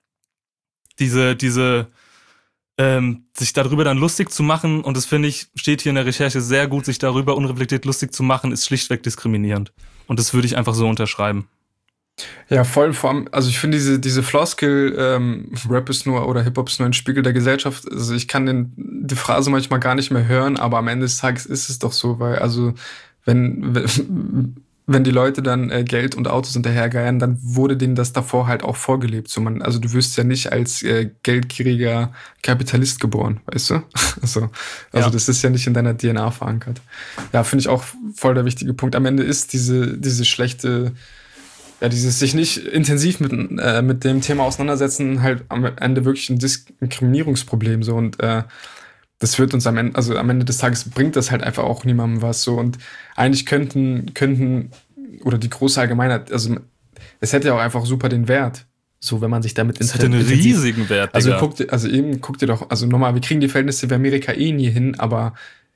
diese, diese, ähm, sich darüber dann lustig zu machen, und das finde ich, steht hier in der Recherche sehr gut, sich darüber unreflektiert lustig zu machen, ist schlichtweg diskriminierend. Und das würde ich einfach so unterschreiben. Ja, voll, vor allem, also ich finde diese, diese Floskel, ähm, Rap ist nur oder Hip-Hop ist nur ein Spiegel der Gesellschaft, also ich kann den, die Phrase manchmal gar nicht mehr hören, aber am Ende des Tages ist es doch so, weil, also, wenn, wenn, wenn die Leute dann äh, Geld und Autos hinterhergeiern, dann wurde denen das davor halt auch vorgelebt, so man, also du wirst ja nicht als äh, geldgieriger Kapitalist geboren, weißt du? also, also Ja. das ist ja nicht in deiner D N A verankert. Ja, finde ich auch voll der wichtige Punkt. Am Ende ist diese, diese schlechte, ja, dieses sich nicht intensiv mit, äh, mit dem Thema auseinandersetzen, halt am Ende wirklich ein Diskriminierungsproblem so, und äh, das wird uns am Ende, also am Ende des Tages bringt das halt einfach auch niemandem was so, und eigentlich könnten, könnten, oder die große Allgemeinheit, also es hätte ja auch einfach super den Wert, so wenn man sich damit Das hätte einen intensiv- riesigen Wert, Also Digga. guck dir, also eben guck dir doch, also nochmal, wir kriegen die Verhältnisse wie Amerika eh nie hin, aber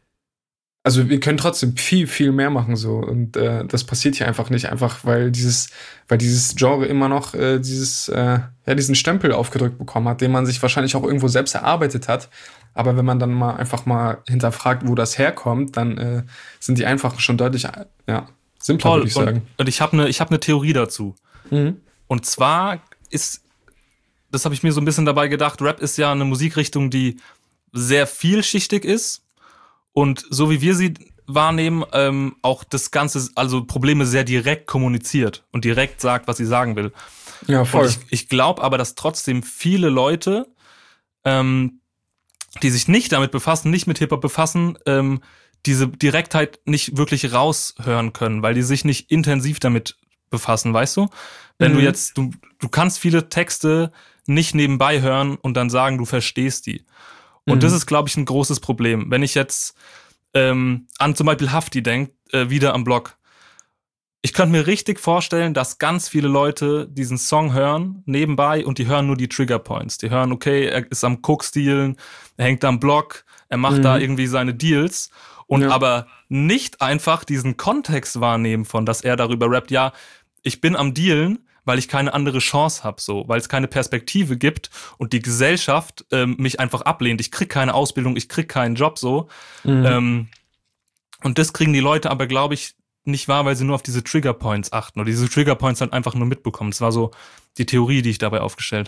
also wir können trotzdem viel, viel mehr machen so, und äh, das passiert hier einfach nicht, einfach weil dieses, weil dieses Genre immer noch äh, dieses, äh, ja, diesen Stempel aufgedrückt bekommen hat, den man sich wahrscheinlich auch irgendwo selbst erarbeitet hat. Aber wenn man dann mal einfach mal hinterfragt, wo das herkommt, dann äh, sind die einfach schon deutlich, ja, simpler, Toll. würde ich sagen. Und, und ich habe eine ich hab ne Theorie dazu. Mhm. Und zwar ist, das habe ich mir so ein bisschen dabei gedacht, Rap ist ja eine Musikrichtung, die sehr vielschichtig ist und so wie wir sie wahrnehmen, ähm, auch das Ganze, also Probleme sehr direkt kommuniziert und direkt sagt, was sie sagen will. Ja, voll. Und ich, ich glaube aber, dass trotzdem viele Leute, ähm, die sich nicht damit befassen, nicht mit Hip-Hop befassen, ähm, diese Direktheit nicht wirklich raushören können, weil die sich nicht intensiv damit befassen, weißt du? Wenn Mhm. du jetzt, du, du kannst viele Texte nicht nebenbei hören und dann sagen, du verstehst die. Und Mhm. das ist, glaube ich, ein großes Problem. Wenn ich jetzt ähm, an zum Beispiel Hafti denke, äh, wieder am Block. Ich könnte mir richtig vorstellen, dass ganz viele Leute diesen Song hören, nebenbei, und die hören nur die Triggerpoints. Die hören, okay, er ist am Coke-Stealen, er hängt am Block, er macht Mhm. da irgendwie seine Deals und Ja. aber nicht einfach diesen Kontext wahrnehmen von, dass er darüber rappt, ja, ich bin am Dealen, weil ich keine andere Chance habe, so, weil es keine Perspektive gibt und die Gesellschaft ähm, mich einfach ablehnt. Ich krieg keine Ausbildung, ich krieg keinen Job, so. Mhm. Ähm, und das kriegen die Leute aber, glaube ich, nicht wahr, weil sie nur auf diese Triggerpoints achten oder diese Triggerpoints halt einfach nur mitbekommen. Das war so die Theorie, die ich dabei aufgestellt habe.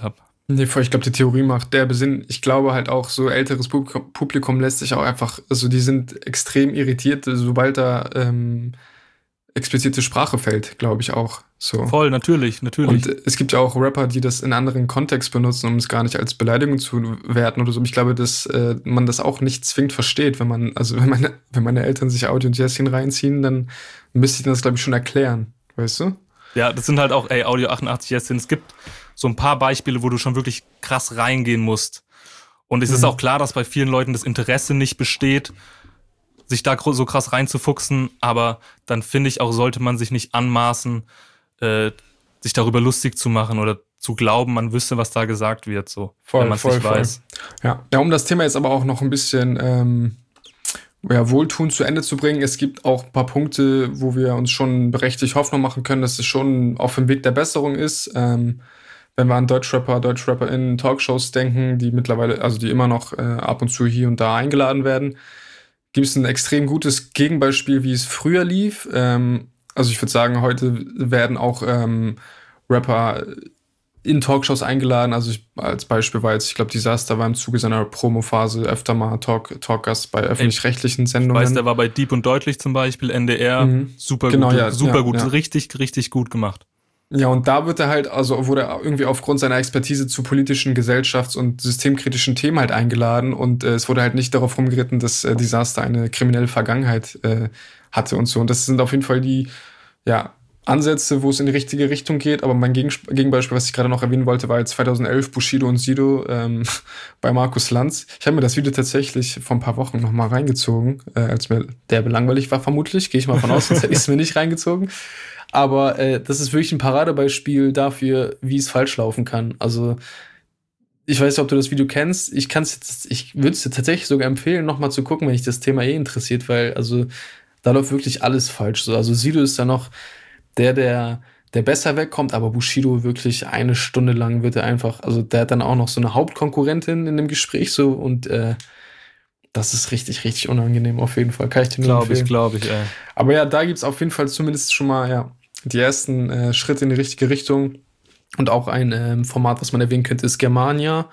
Nee, voll, ich glaube, die Theorie macht derbe Sinn. Ich glaube halt auch, so älteres Publikum, Publikum lässt sich auch einfach, also die sind extrem irritiert, sobald da ähm, explizite Sprache fällt, glaube ich auch. So. Voll, natürlich, natürlich. Und es gibt ja auch Rapper, die das in anderen Kontext benutzen, um es gar nicht als Beleidigung zu werten oder so. Ich glaube, dass äh, man das auch nicht zwingend versteht, wenn man, also wenn meine, wenn meine Eltern sich Audio und Jessin reinziehen, dann müsste ich das, glaube ich, schon erklären, weißt du? Ja, das sind halt auch, ey, Audio achtundachtzig Jessin. Es gibt so ein paar Beispiele, wo du schon wirklich krass reingehen musst. Und es mhm. ist auch klar, dass bei vielen Leuten das Interesse nicht besteht, sich da so krass reinzufuchsen. Aber dann finde ich auch, sollte man sich nicht anmaßen, äh, sich darüber lustig zu machen oder zu glauben, man wüsste, was da gesagt wird, so, voll, wenn man es nicht voll. weiß. Ja. ja, um das Thema jetzt aber auch noch ein bisschen ähm, ja, wohltuend zu Ende zu bringen, es gibt auch ein paar Punkte, wo wir uns schon berechtigt Hoffnung machen können, dass es schon auf dem Weg der Besserung ist. Ähm, wenn wir an Deutschrapper, DeutschrapperInnen, Talkshows denken, die mittlerweile, also die immer noch äh, ab und zu hier und da eingeladen werden, gibt es ein extrem gutes Gegenbeispiel, wie es früher lief. Ähm, also ich würde sagen, heute werden auch ähm, Rapper in Talkshows eingeladen. Also ich, als Beispiel war jetzt, ich glaube, Disaster war im Zuge seiner Promophase öfter mal Talk, Talkgast bei öffentlich-rechtlichen Sendungen. Ich weiß, der war bei Deep und Deutlich zum Beispiel, N D R, Mhm. super Genau, gut, ja, super ja, gut, ja. richtig, richtig gut gemacht. Ja, und da wird er halt, also wurde er irgendwie aufgrund seiner Expertise zu politischen, gesellschafts- und systemkritischen Themen halt eingeladen und äh, es wurde halt nicht darauf rumgeritten, dass äh, Disaster eine kriminelle Vergangenheit äh, hatte und so. Und das sind auf jeden Fall die, ja, Ansätze, wo es in die richtige Richtung geht. Aber mein Gegensp- Gegenbeispiel, was ich gerade noch erwähnen wollte, war jetzt zweitausendelf Bushido und Sido ähm, bei Markus Lanz. Ich habe mir das Video tatsächlich vor ein paar Wochen noch mal reingezogen, äh, als mir derbe langweilig war vermutlich. Gehe ich mal von aus, sonst hätte ich es mir nicht reingezogen. Aber äh, das ist wirklich ein Paradebeispiel dafür, wie es falsch laufen kann. Also ich weiß nicht, ob du das Video kennst. Ich kann's jetzt, ich würde es dir tatsächlich sogar empfehlen, noch mal zu gucken, wenn dich das Thema eh interessiert, weil also da läuft wirklich alles falsch. So, also Sido ist da noch der, der, der besser wegkommt, aber Bushido wirklich eine Stunde lang wird er einfach, also der hat dann auch noch so eine Hauptkonkurrentin in dem Gespräch so und äh, das ist richtig, richtig unangenehm auf jeden Fall. Kann ich dir nur Glaube empfehlen. ich, glaube ich, ey. Aber ja, da gibt's auf jeden Fall zumindest schon mal ja die ersten äh, Schritte in die richtige Richtung. Und auch ein ähm, Format, was man erwähnen könnte, ist Germania.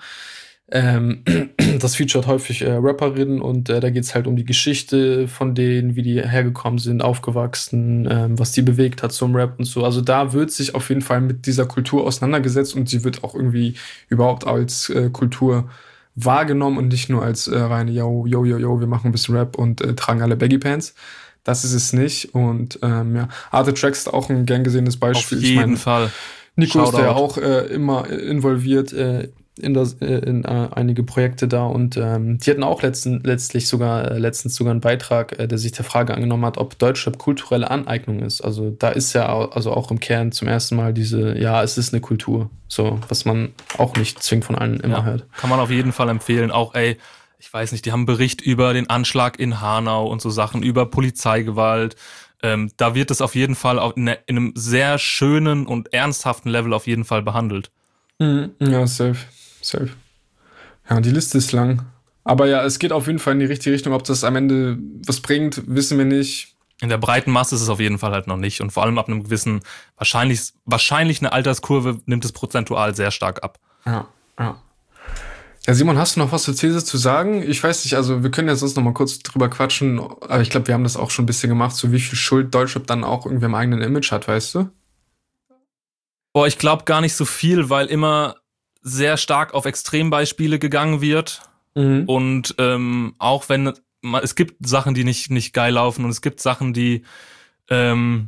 Ähm, das featuret häufig äh, Rapperinnen und äh, da geht's halt um die Geschichte von denen, wie die hergekommen sind, aufgewachsen, ähm, was die bewegt hat zum Rap und so. Also da wird sich auf jeden Fall mit dieser Kultur auseinandergesetzt und sie wird auch irgendwie überhaupt als äh, Kultur wahrgenommen und nicht nur als äh, reine yo, yo, yo, yo, wir machen ein bisschen Rap und äh, tragen alle Baggy Pants. Das ist es nicht. Und ähm, ja, Arte Tracks ist auch ein gern gesehenes Beispiel. Auf jeden ich mein, Fall. Nico ist ja Shoutout. auch äh, immer involviert äh, in, das, äh, in äh, einige Projekte da und ähm, die hatten auch letzten, letztlich sogar äh, letztens sogar einen Beitrag, äh, der sich der Frage angenommen hat, ob Deutschrap kulturelle Aneignung ist. Also da ist ja au- also auch im Kern zum ersten Mal diese, ja, es ist eine Kultur, so was man auch nicht zwingend von allen immer Ja, hört. kann man auf jeden Fall empfehlen. Auch, ey, ich weiß nicht, die haben einen Bericht über den Anschlag in Hanau und so Sachen, über Polizeigewalt. Ähm, da wird es auf jeden Fall auf, in, in einem sehr schönen und ernsthaften Level auf jeden Fall behandelt. Mhm. Ja, safe, safe. Ja, die Liste ist lang. Aber ja, es geht auf jeden Fall in die richtige Richtung. Ob das am Ende was bringt, wissen wir nicht. In der breiten Masse ist es auf jeden Fall halt noch nicht. Und vor allem ab einem gewissen, wahrscheinlich, wahrscheinlich eine Alterskurve nimmt es prozentual sehr stark ab. Ja, ja. Ja, Simon, hast du noch was zur These zu sagen? Ich weiß nicht, also wir können jetzt sonst noch mal kurz drüber quatschen, aber ich glaube, wir haben das auch schon ein bisschen gemacht, so wie viel Schuld Deutschrap dann auch irgendwie im eigenen Image hat, weißt du? Boah, ich glaube gar nicht so viel, weil immer sehr stark auf Extrembeispiele gegangen wird. Mhm. Und ähm, auch wenn man, es gibt Sachen, die nicht, nicht geil laufen und es gibt Sachen, die ähm,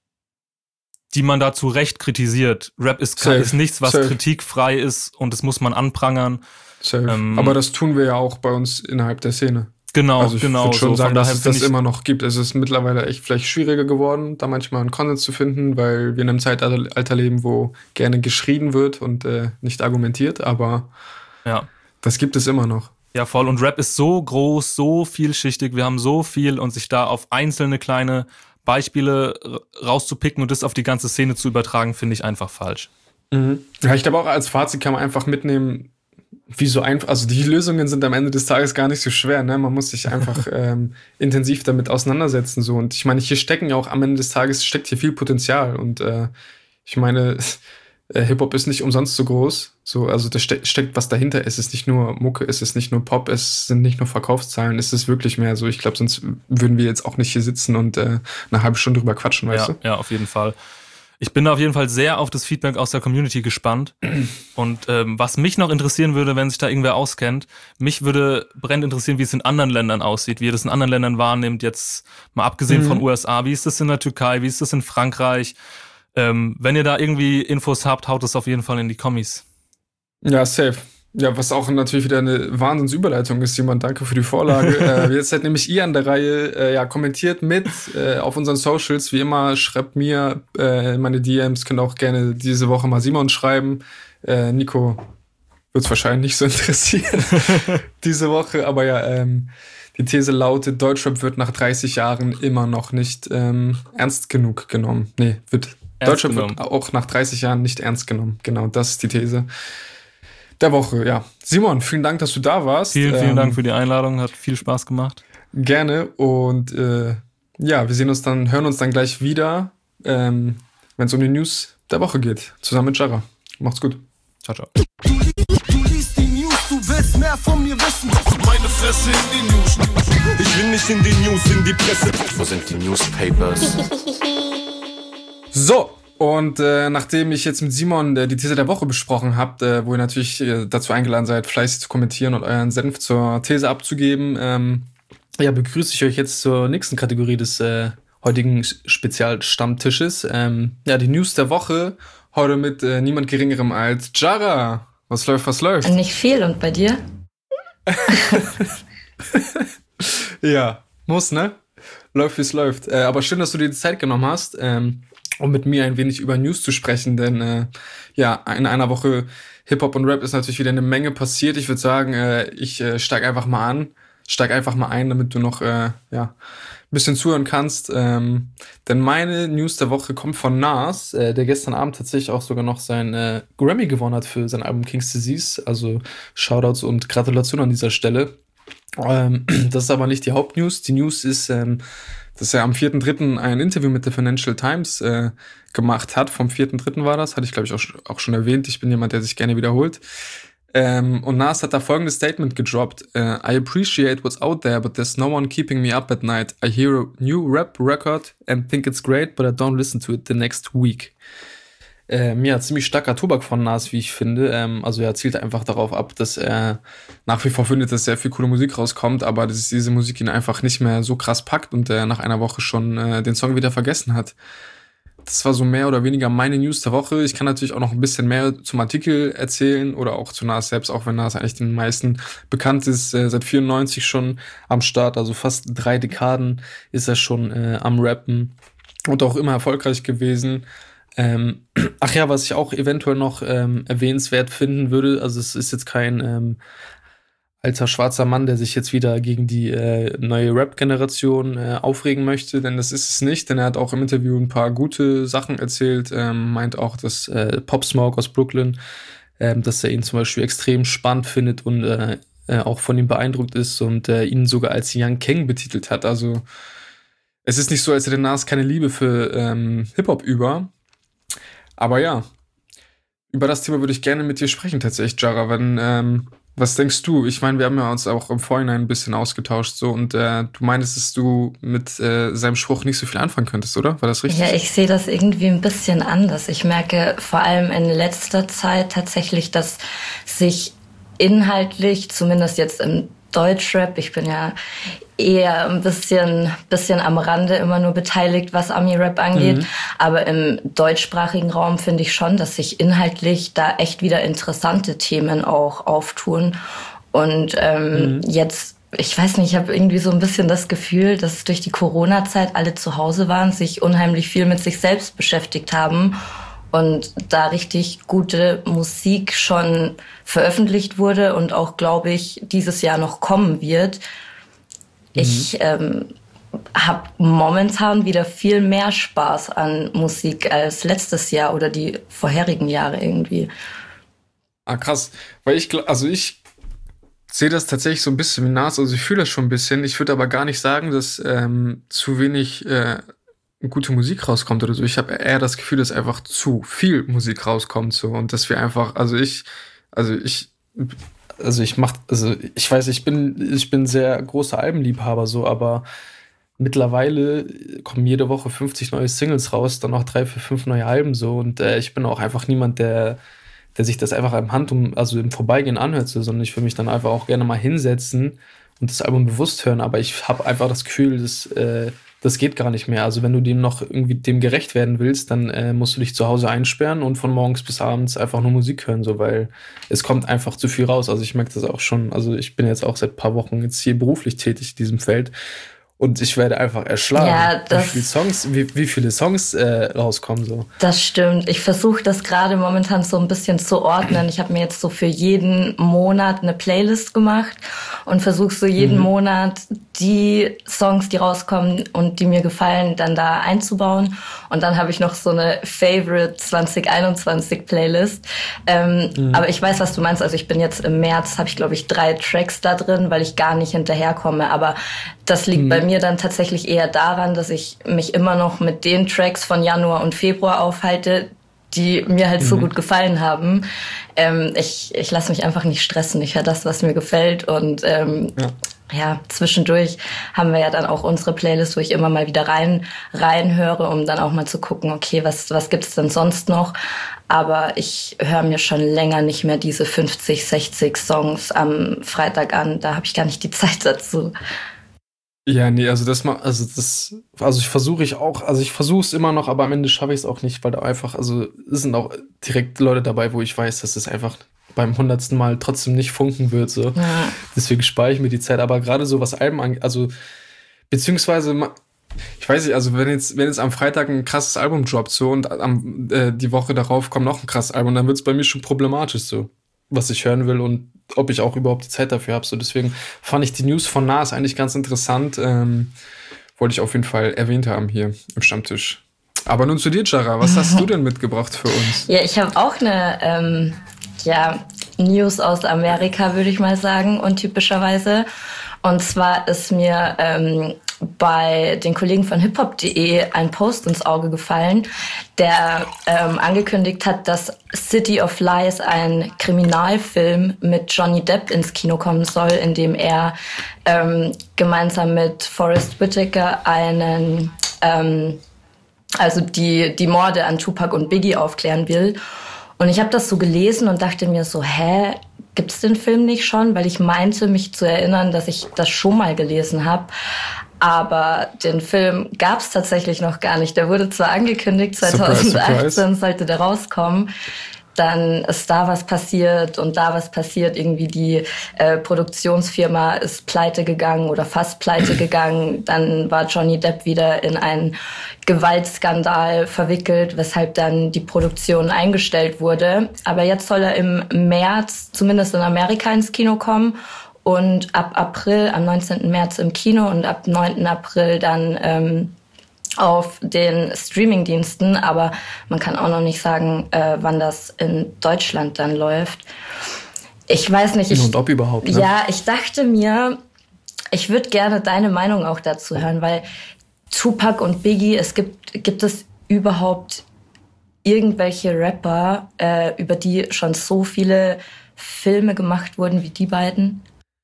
die man da zu Recht kritisiert. Rap ist, Safe, ist nichts, was safe. kritikfrei ist und das muss man anprangern. Safe. Ähm, aber das tun wir ja auch bei uns innerhalb der Szene. Genau, Also ich genau. würde schon so. sagen, Von dass daher es das find ich, immer noch gibt. Es ist mittlerweile echt vielleicht schwieriger geworden, da manchmal einen Konsens zu finden, weil wir in einem Zeitalter leben, wo gerne geschrien wird und äh, nicht argumentiert, aber ja. das gibt es immer noch. Ja, voll. Und Rap ist so groß, so vielschichtig. Wir haben so viel und sich da auf einzelne kleine Beispiele r- rauszupicken und das auf die ganze Szene zu übertragen, finde ich einfach falsch. Mhm. Ja, ich glaube auch als Fazit kann man einfach mitnehmen, wie so einfach, also die Lösungen sind am Ende des Tages gar nicht so schwer, ne? Man muss sich einfach ähm, intensiv damit auseinandersetzen, so. Und ich meine, hier stecken ja auch am Ende des Tages steckt hier viel Potenzial und äh, ich meine, äh, Hip-Hop ist nicht umsonst so groß. So, also da ste- steckt was dahinter. Es ist nicht nur Mucke, es ist nicht nur Pop, es sind nicht nur Verkaufszahlen, es ist wirklich mehr so. Ich glaube, sonst würden wir jetzt auch nicht hier sitzen und äh, eine halbe Stunde drüber quatschen, weißt ja, du? Ja, auf jeden Fall. Ich bin da auf jeden Fall sehr auf das Feedback aus der Community gespannt. Und ähm, was mich noch interessieren würde, wenn sich da irgendwer auskennt, mich würde brennend interessieren, wie es in anderen Ländern aussieht, wie ihr das in anderen Ländern wahrnehmt, jetzt mal abgesehen mhm. von U S A. Wie ist das in der Türkei, wie ist das in Frankreich? Ähm, wenn ihr da irgendwie Infos habt, haut es auf jeden Fall in die Kommis. Ja, safe. Ja, was auch natürlich wieder eine Wahnsinnsüberleitung ist, Simon, danke für die Vorlage. äh, jetzt seid nämlich ihr an der Reihe, äh, ja, kommentiert mit äh, auf unseren Socials, wie immer, schreibt mir äh, in meine D Ms, könnt auch gerne diese Woche mal Simon schreiben. Äh, Nico wird es wahrscheinlich nicht so interessieren diese Woche, aber ja, ähm, die These lautet, Deutschrap wird nach dreißig Jahren immer noch nicht ähm, ernst genug genommen. Nee, wird ernst Deutschrap genommen. Wird auch nach dreißig Jahren nicht ernst genommen. Genau, das ist die These der Woche, ja. Simon, vielen Dank, dass du da warst. Vielen, vielen ähm, Dank für die Einladung, hat viel Spaß gemacht. Gerne und äh, ja, wir sehen uns dann, hören uns dann gleich wieder, ähm, wenn es um die News der Woche geht, zusammen mit Jara. Macht's gut. Ciao, ciao. Du, du liest die News, du willst mehr von mir wissen. Meine Fresse in die News. Ich will nicht in die News, in die Presse. Wo sind die Newspapers? So. Und äh, nachdem ich jetzt mit Simon äh, die These der Woche besprochen habe, äh, wo ihr natürlich äh, dazu eingeladen seid, fleißig zu kommentieren und euren Senf zur These abzugeben, ähm, ja, begrüße ich euch jetzt zur nächsten Kategorie des äh, heutigen Spezialstammtisches. Ähm, ja, die News der Woche, heute mit äh, niemand Geringerem als Jara. Was läuft, was läuft? Nicht viel, und bei dir? Ja, muss, ne? Läuft, wie es läuft. Äh, aber schön, dass du dir die Zeit genommen hast, ähm, um mit mir ein wenig über News zu sprechen, denn äh, ja, in einer Woche Hip-Hop und Rap ist natürlich wieder eine Menge passiert. Ich würde sagen, äh, ich äh, steig einfach mal an, steig einfach mal ein, damit du noch äh, ja, ein bisschen zuhören kannst. Ähm, denn meine News der Woche kommt von Nas, äh, der gestern Abend tatsächlich auch sogar noch sein äh, Grammy gewonnen hat für sein Album King's Disease. Also Shoutouts und Gratulation an dieser Stelle. Ähm, das ist aber nicht die Hauptnews. Die News ist, ähm, dass er am vierten dritten ein Interview mit der Financial Times äh, gemacht hat. Vom vierten dritten war das, hatte ich glaube ich auch, auch schon erwähnt. Ich bin jemand, der sich gerne wiederholt. Ähm, und Nas hat da folgendes Statement gedroppt. Uh, I appreciate what's out there, but there's no one keeping me up at night. I hear a new rap record and think it's great, but I don't listen to it the next week. Ähm, ja, ziemlich starker Tobak von Nas, wie ich finde. Ähm, also er zielt einfach darauf ab, dass er nach wie vor findet, dass sehr viel coole Musik rauskommt, aber dass diese Musik ihn einfach nicht mehr so krass packt und er nach einer Woche schon äh, den Song wieder vergessen hat. Das war so mehr oder weniger meine News der Woche. Ich kann natürlich auch noch ein bisschen mehr zum Artikel erzählen oder auch zu Nas selbst, auch wenn Nas eigentlich den meisten bekannt ist. Äh, seit vierundneunzig schon am Start, also fast drei Dekaden ist er schon äh, am Rappen und auch immer erfolgreich gewesen. Ähm, ach ja, was ich auch eventuell noch ähm, erwähnenswert finden würde, also es ist jetzt kein ähm, alter schwarzer Mann, der sich jetzt wieder gegen die äh, neue Rap-Generation äh, aufregen möchte, denn das ist es nicht, denn er hat auch im Interview ein paar gute Sachen erzählt, ähm, meint auch, dass äh, Pop Smoke aus Brooklyn, ähm, dass er ihn zum Beispiel extrem spannend findet und äh, äh, auch von ihm beeindruckt ist und äh, ihn sogar als Young King betitelt hat, also es ist nicht so, als hätte Nas keine Liebe für ähm, Hip-Hop über. Aber ja, über das Thema würde ich gerne mit dir sprechen tatsächlich, Jara. Wenn, ähm, was denkst du? Ich meine, wir haben ja uns auch im Vorhinein ein bisschen ausgetauscht so und äh, du meintest, dass du mit äh, seinem Spruch nicht so viel anfangen könntest, oder? War das richtig? Ja, ich sehe das irgendwie ein bisschen anders. Ich merke vor allem in letzter Zeit tatsächlich, dass sich inhaltlich, zumindest jetzt im Deutschrap, ich bin ja eher ein bisschen, bisschen am Rande immer nur beteiligt, was Ami-Rap angeht. Mhm. Aber im deutschsprachigen Raum finde ich schon, dass sich inhaltlich da echt wieder interessante Themen auch auftun. Und ähm, mhm. jetzt, ich weiß nicht, ich habe irgendwie so ein bisschen das Gefühl, dass durch die Corona-Zeit alle zu Hause waren, sich unheimlich viel mit sich selbst beschäftigt haben und da richtig gute Musik schon veröffentlicht wurde und auch, glaube ich, dieses Jahr noch kommen wird. Ich ähm, habe momentan wieder viel mehr Spaß an Musik als letztes Jahr oder die vorherigen Jahre irgendwie. Ah, krass. Weil ich, also ich sehe das tatsächlich so ein bisschen wie Nas, also ich fühle das schon ein bisschen. Ich würde aber gar nicht sagen, dass ähm, zu wenig äh, gute Musik rauskommt oder so. Ich habe eher das Gefühl, dass einfach zu viel Musik rauskommt so und dass wir einfach, also ich, also ich, also ich mach, also ich weiß, ich bin, ich bin sehr großer Albenliebhaber so, aber mittlerweile kommen jede Woche fünfzig neue Singles raus, dann noch drei, vier, fünf neue Alben so und äh, ich bin auch einfach niemand, der der sich das einfach im Hand um, also im Vorbeigehen anhört, so, sondern ich will mich dann einfach auch gerne mal hinsetzen und das Album bewusst hören, aber ich habe einfach das Gefühl, dass äh, das geht gar nicht mehr. Also wenn du dem noch irgendwie dem gerecht werden willst, dann äh, musst du dich zu Hause einsperren und von morgens bis abends einfach nur Musik hören, so, weil es kommt einfach zu viel raus. Also ich merke das auch schon, also ich bin jetzt auch seit ein paar Wochen jetzt hier beruflich tätig in diesem Feld. Und ich werde einfach erschlagen, ja, das, wie viele Songs, wie, wie viele Songs äh, rauskommen. So. Das stimmt. Ich versuche das gerade momentan so ein bisschen zu ordnen. Ich habe mir jetzt so für jeden Monat eine Playlist gemacht und versuche so jeden mhm. Monat die Songs, die rauskommen und die mir gefallen, dann da einzubauen. Und dann habe ich noch so eine Favorite zwanzig einundzwanzig Playlist. Ähm, mhm. Aber ich weiß, was du meinst. Also ich bin jetzt im März, habe ich glaube ich drei Tracks da drin, weil ich gar nicht hinterherkomme. Aber das liegt mhm. bei mir dann tatsächlich eher daran, dass ich mich immer noch mit den Tracks von Januar und Februar aufhalte, die mir halt mhm. so gut gefallen haben. Ähm, ich ich lasse mich einfach nicht stressen. Ich höre das, was mir gefällt. Und ähm, ja. ja, zwischendurch haben wir ja dann auch unsere Playlist, wo ich immer mal wieder rein reinhöre, um dann auch mal zu gucken, okay, was was gibt's denn sonst noch? Aber ich höre mir schon länger nicht mehr diese fünfzig, sechzig Songs am Freitag an. Da habe ich gar nicht die Zeit dazu. Ja, nee, also das mal, also das, also ich versuche ich auch, also ich versuche es immer noch, aber am Ende schaffe ich es auch nicht, weil da einfach, also es sind auch direkt Leute dabei, wo ich weiß, dass es einfach beim hundertsten Mal trotzdem nicht funken wird, so. Ja. Deswegen spare ich mir die Zeit, aber gerade so was Alben angeht, also, beziehungsweise, ich weiß nicht, also wenn jetzt, wenn jetzt am Freitag ein krasses Album droppt, so, und am, äh, die Woche darauf kommt noch ein krasses Album, dann wird es bei mir schon problematisch, so, was ich hören will und ob ich auch überhaupt die Zeit dafür habe. So, deswegen fand ich die News von Nas eigentlich ganz interessant. Ähm, wollte ich auf jeden Fall erwähnt haben hier im Stammtisch. Aber nun zu dir, Jara. Was hast du denn mitgebracht für uns? Ja, ich habe auch eine ähm, ja, News aus Amerika, würde ich mal sagen, untypischerweise. Und zwar ist mir ähm, bei den Kollegen von hiphop punkt de ein Post ins Auge gefallen, der ähm, angekündigt hat, dass City of Lies, ein Kriminalfilm mit Johnny Depp, ins Kino kommen soll, in dem er ähm, gemeinsam mit Forest Whitaker einen, ähm, also die, die Morde an Tupac und Biggie aufklären will. Und ich habe das so gelesen und dachte mir so, hä, gibt's den Film nicht schon? Weil ich meinte, mich zu erinnern, dass ich das schon mal gelesen habe. Aber den Film gab's tatsächlich noch gar nicht. Der wurde zwar angekündigt, zwanzig achtzehn surprise, surprise. Sollte der rauskommen. Dann ist da was passiert und da was passiert. Irgendwie die äh, Produktionsfirma ist pleite gegangen oder fast pleite gegangen. Dann war Johnny Depp wieder in einen Gewaltskandal verwickelt, weshalb dann die Produktion eingestellt wurde. Aber jetzt soll er im März, zumindest in Amerika, ins Kino kommen. Und ab April, am neunzehnten März im Kino und ab neunten April dann ähm, auf den Streamingdiensten. Aber man kann auch noch nicht sagen, äh, wann das in Deutschland dann läuft. Ich weiß nicht. Ich, und ob überhaupt. Ne? Ja, ich dachte mir, ich würde gerne deine Meinung auch dazu hören, weil Tupac und Biggie, es gibt, gibt es überhaupt irgendwelche Rapper, äh, über die schon so viele Filme gemacht wurden wie die beiden?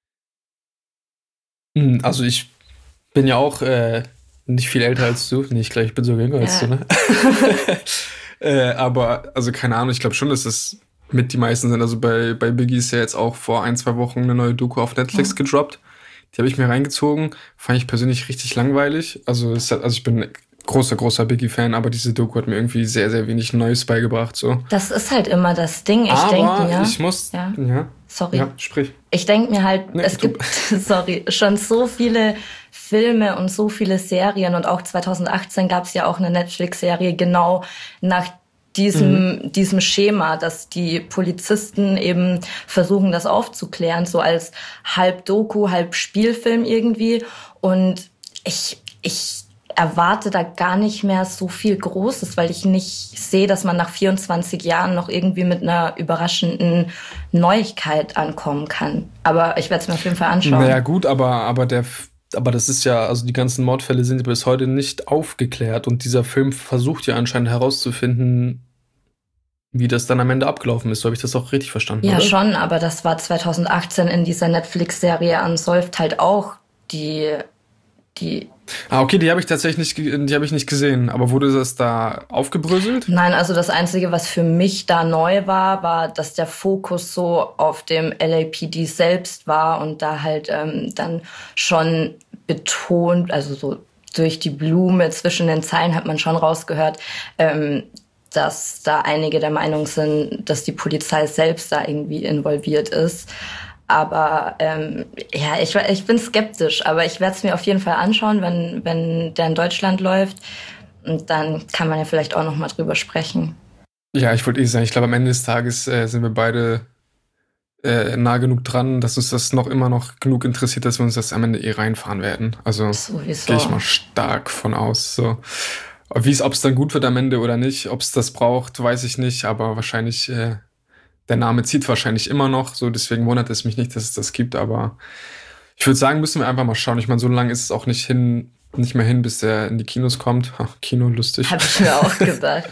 Also ich bin ja auch äh, nicht viel älter als du. Nee, ich glaube, ich bin sogar jünger ja. als du, ne? äh, aber, also keine Ahnung, ich glaube schon, dass das mit die meisten sind. Also bei, bei Biggie ist ja jetzt auch vor ein, zwei Wochen eine neue Doku auf Netflix mhm. gedroppt. Die habe ich mir reingezogen. Fand ich persönlich richtig langweilig. Also, es hat, also ich bin großer, großer Biggie-Fan, aber diese Doku hat mir irgendwie sehr, sehr wenig Neues beigebracht. So. Das ist halt immer das Ding. Ich aber denke mir, ich muss... Ja. ja. Sorry. Ja, sprich. Ich denke mir halt, nee, es du. gibt, sorry, schon so viele Filme und so viele Serien und auch zwanzig achtzehn gab es ja auch eine Netflix-Serie genau nach diesem, mhm. diesem Schema, dass die Polizisten eben versuchen, das aufzuklären, so als halb Doku, halb Spielfilm irgendwie. Und ich, ich erwarte da gar nicht mehr so viel Großes, weil ich nicht sehe, dass man nach vierundzwanzig Jahren noch irgendwie mit einer überraschenden Neuigkeit ankommen kann. Aber ich werde es mir auf jeden Fall anschauen. Naja gut, aber, aber der, aber das ist ja, also die ganzen Mordfälle sind bis heute nicht aufgeklärt und dieser Film versucht ja anscheinend herauszufinden, wie das dann am Ende abgelaufen ist. So habe ich das auch richtig verstanden, Ja, oder? schon, aber das war zwanzig achtzehn in dieser Netflix-Serie Unsolved halt auch die, die Ah, okay, die habe ich tatsächlich nicht, ge- die habe ich nicht gesehen. Aber wurde das da aufgebröselt? Nein, also das Einzige, was für mich da neu war, war, dass der Fokus so auf dem L A P D selbst war und da halt ähm, dann schon betont, also so durch die Blume zwischen den Zeilen hat man schon rausgehört, ähm, dass da einige der Meinung sind, dass die Polizei selbst da irgendwie involviert ist. Aber ähm, ja, ich, ich bin skeptisch, aber ich werde es mir auf jeden Fall anschauen, wenn, wenn der in Deutschland läuft. Und dann kann man ja vielleicht auch noch mal drüber sprechen. Ja, ich wollte eh sagen, ich glaube, am Ende des Tages äh, sind wir beide äh, nah genug dran, dass uns das noch immer noch genug interessiert, dass wir uns das am Ende eh reinfahren werden. Also Sowieso. gehe ich mal stark von aus. So. Wie es, ob es dann gut wird am Ende oder nicht, ob es das braucht, weiß ich nicht, aber wahrscheinlich, äh, der Name zieht wahrscheinlich immer noch, so deswegen wundert es mich nicht, dass es das gibt, aber ich würde sagen, müssen wir einfach mal schauen. Ich meine, so lange ist es auch nicht hin, nicht mehr hin, bis der in die Kinos kommt. Ha, Kino, lustig. Habe ich mir auch gedacht.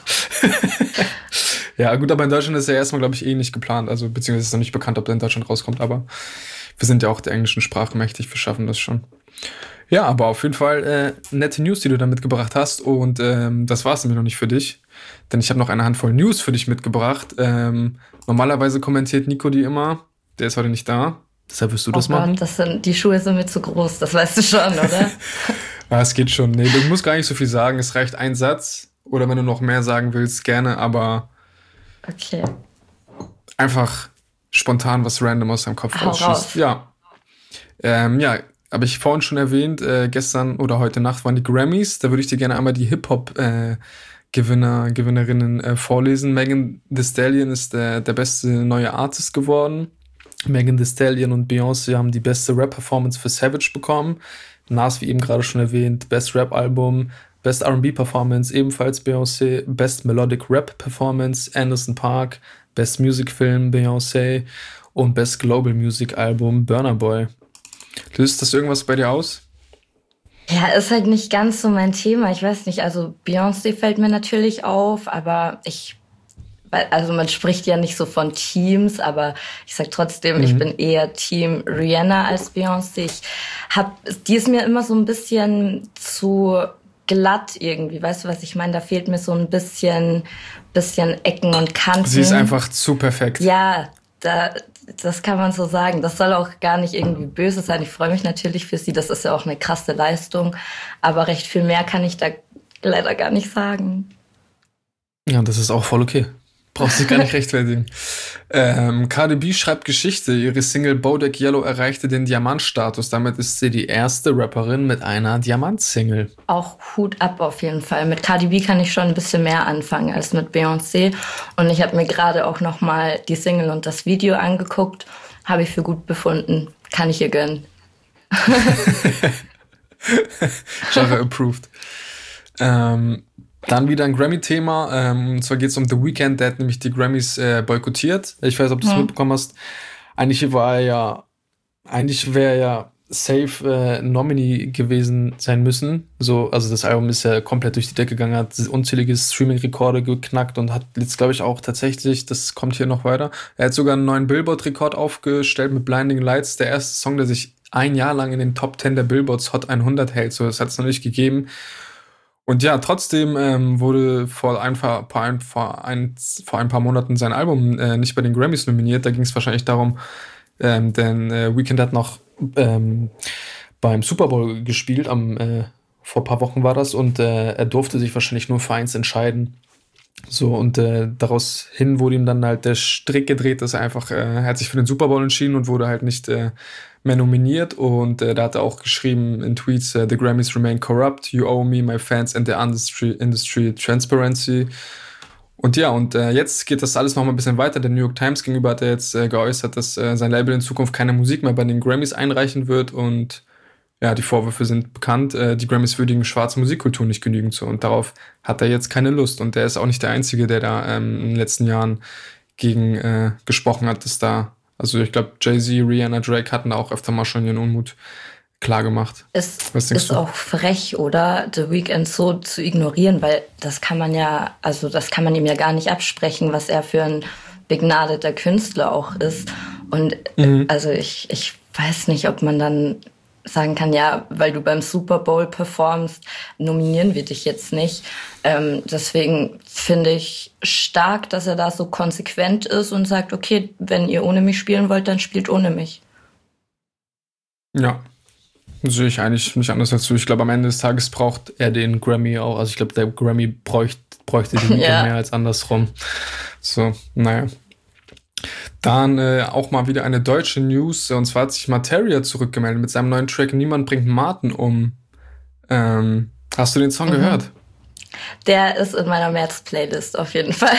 Ja, gut, aber in Deutschland ist er erstmal, glaube ich, eh nicht geplant. Also, beziehungsweise ist noch nicht bekannt, ob der in Deutschland rauskommt, aber wir sind ja auch der englischen Sprache mächtig, wir schaffen das schon. Ja, aber auf jeden Fall äh, nette News, die du da mitgebracht hast. Und ähm, das war es nämlich noch nicht für dich. Denn ich habe noch eine Handvoll News für dich mitgebracht. Ähm, normalerweise kommentiert Nico die immer. Der ist heute nicht da. Deshalb wirst du Oh das machen. Gott, das sind, die Schuhe sind mir zu groß, das weißt du schon, oder? Ja, es geht schon. Nee, du musst gar nicht so viel sagen. Es reicht ein Satz. Oder wenn du noch mehr sagen willst, gerne. Aber Okay. einfach spontan was random aus deinem Kopf Hau rausschießt. raus. Ja. Ähm, ja, habe ich vorhin schon erwähnt, äh, gestern oder heute Nacht waren die Grammys. Da würde ich dir gerne einmal die Hip-Hop-Gewinner, äh, Gewinnerinnen äh, vorlesen. Megan Thee Stallion ist der, der beste neue Artist geworden. Megan Thee Stallion und Beyoncé haben die beste Rap-Performance für Savage bekommen. Nas, wie eben gerade schon erwähnt, Best Rap-Album, Best R and B-Performance, ebenfalls Beyoncé, Best Melodic Rap-Performance, Anderson Paak, Best Music-Film, Beyoncé und Best Global Music-Album, Burna Boy. Löst das irgendwas bei dir aus? Ja, ist halt nicht ganz so mein Thema. Ich weiß nicht, also Beyoncé fällt mir natürlich auf, aber ich, weil- also man spricht ja nicht so von Teams, aber ich sag trotzdem, ich bin eher Team Rihanna als Beyoncé. Ich hab, die ist mir immer so ein bisschen zu glatt irgendwie, weißt du, was ich meine? Da fehlt mir so ein bisschen, bisschen Ecken und Kanten. Sie ist einfach zu perfekt. Ja, da, das kann man so sagen. Das soll auch gar nicht irgendwie böse sein. Ich freue mich natürlich für sie. Das ist ja auch eine krasse Leistung. Aber recht viel mehr kann ich da leider gar nicht sagen. Ja, das ist auch voll okay. Brauchst dich gar nicht rechtfertigen. Ähm, Cardi B schreibt Geschichte. Ihre Single Bodak Yellow erreichte den Diamantstatus. Damit ist sie die erste Rapperin mit einer Diamant-Single. Auch Hut ab auf jeden Fall. Mit Cardi B kann ich schon ein bisschen mehr anfangen als mit Beyoncé. Und ich habe mir gerade auch noch mal die Single und das Video angeguckt. Habe ich für gut befunden. Kann ich ihr gönnen. Genre approved. Ähm, dann wieder ein Grammy-Thema. Ähm, und zwar geht es um The Weeknd, der hat nämlich die Grammys äh, boykottiert. Ich weiß, ob du es Mhm. mitbekommen hast. Eigentlich war er ja, eigentlich wäre er ja safe äh, Nominee gewesen sein müssen. So, also das Album ist ja komplett durch die Decke gegangen, hat unzählige Streaming-Rekorde geknackt und hat jetzt, glaube ich, auch tatsächlich, das kommt hier noch weiter, er hat sogar einen neuen Billboard-Rekord aufgestellt mit Blinding Lights. Der erste Song, der sich ein Jahr lang in den Top zehn der Billboards Hot hundert hält. So, das hat es noch nicht gegeben. Und ja, trotzdem ähm, wurde vor ein, paar, vor, ein, vor, ein, vor ein paar Monaten sein Album äh, nicht bei den Grammys nominiert. Da ging es wahrscheinlich darum, ähm, denn äh, Weeknd hat noch ähm, beim Super Bowl gespielt, am, äh, vor ein paar Wochen war das, und äh, er durfte sich wahrscheinlich nur für eins entscheiden. So, und äh, daraus hin wurde ihm dann halt der Strick gedreht, dass er einfach, äh, er hat sich für den Super Bowl entschieden und wurde halt nicht äh, mehr nominiert. Und äh, da hat er auch geschrieben in Tweets, äh, The Grammys remain corrupt, you owe me, my fans and the industry, industry transparency. Und ja, und äh, jetzt geht das alles noch mal ein bisschen weiter. Der New York Times gegenüber hat er jetzt äh, geäußert, dass äh, sein Label in Zukunft keine Musik mehr bei den Grammys einreichen wird. Und ja, die Vorwürfe sind bekannt. Äh, die Grammys würdigen schwarze Musikkultur nicht genügend so. Und darauf hat er jetzt keine Lust. Und der ist auch nicht der Einzige, der da ähm, in den letzten Jahren gegen äh, gesprochen hat, dass da, also ich glaube, Jay-Z, Rihanna, Drake hatten da auch öfter mal schon ihren Unmut klar gemacht. Es Was denkst ist du? auch frech, oder? The Weeknd so zu ignorieren, weil das kann man ja, also das kann man ihm ja gar nicht absprechen, was er für ein begnadeter Künstler auch ist. Und Mhm. also ich, ich weiß nicht, ob man dann sagen kann, ja, weil du beim Super Bowl performst, nominieren wir dich jetzt nicht. Ähm, deswegen finde ich stark, dass er da so konsequent ist und sagt, okay, wenn ihr ohne mich spielen wollt, dann spielt ohne mich. Ja, sehe ich eigentlich nicht anders als du. Ich glaube, am Ende des Tages braucht er den Grammy auch. Also ich glaube, der Grammy bräucht, bräuchte die Weeknd Ja. mehr als andersrum. So, naja. Dann äh, auch mal wieder eine deutsche News. Und zwar hat sich Materia zurückgemeldet mit seinem neuen Track Niemand bringt Martin um. Ähm, hast du den Song Mhm. gehört? Der ist in meiner März-Playlist auf jeden Fall.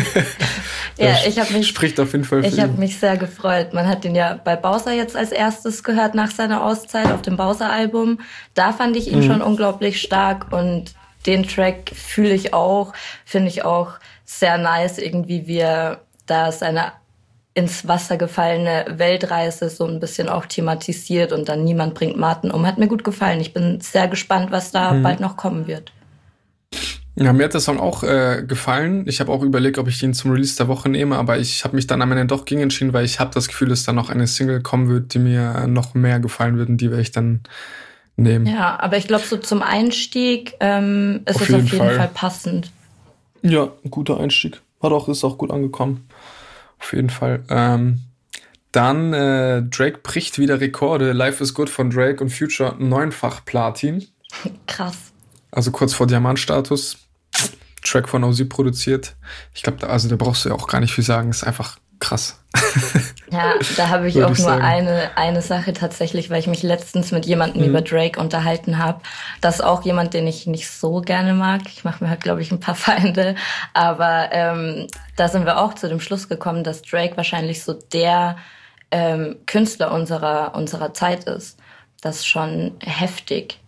Ja, Der ich habe mich, Spricht auf jeden Fall für ich habe ihn. mich sehr gefreut. Man hat den ja bei Bowser jetzt als erstes gehört nach seiner Auszeit auf dem Bowser-Album. Da fand ich ihn Mhm. schon unglaublich stark und den Track fühle ich auch, finde ich auch sehr nice, irgendwie wie er da seine ins Wasser gefallene Weltreise so ein bisschen auch thematisiert und dann Niemand bringt Martin um. Hat mir gut gefallen. Ich bin sehr gespannt, was da Mhm. bald noch kommen wird. Ja, mir hat der Song auch äh, gefallen. Ich habe auch überlegt, ob ich ihn zum Release der Woche nehme, aber ich habe mich dann am Ende doch gegen entschieden, weil ich habe das Gefühl, dass da noch eine Single kommen wird, die mir noch mehr gefallen wird und die werde ich dann nehmen. Ja, aber ich glaube, so zum Einstieg ähm, ist Auf es jeden auf jeden Fall. Fall passend. Ja, ein guter Einstieg. Hat auch, ist auch gut angekommen. Auf jeden Fall. Ähm, dann äh, Drake bricht wieder Rekorde. Life is Good von Drake und Future neunfach Platin. Krass. Also kurz vor Diamantstatus. Track von O Z produziert. Ich glaube, da, also da brauchst du ja auch gar nicht viel sagen. Ist einfach krass. Ja, da habe ich Würde auch ich nur sagen. eine, eine Sache tatsächlich, weil ich mich letztens mit jemandem Mhm. über Drake unterhalten habe. Das ist auch jemand, den ich nicht so gerne mag. Ich mache mir halt, glaube ich, ein paar Feinde. Aber ähm, da sind wir auch zu dem Schluss gekommen, dass Drake wahrscheinlich so der ähm, Künstler unserer, unserer Zeit ist. Das ist schon heftig.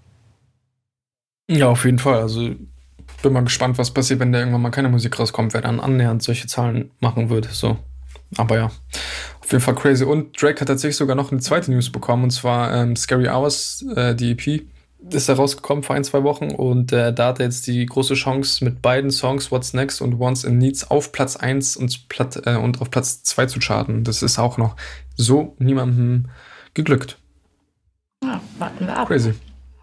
Ja, auf jeden Fall. Also bin mal gespannt, was passiert, wenn da irgendwann mal keine Musik rauskommt, wer dann annähernd solche Zahlen machen wird. So. Aber ja, auf jeden Fall crazy. Und Drake hat tatsächlich sogar noch eine zweite News bekommen, und zwar ähm, Scary Hours, äh, die E P, ist da rausgekommen vor ein, zwei Wochen. Und äh, da hat er jetzt die große Chance, mit beiden Songs What's Next und Wants and Needs auf Platz eins und, Platt, äh, und auf Platz zwei zu charten. Das ist auch noch so niemandem geglückt. Ja, warten wir ab. Crazy.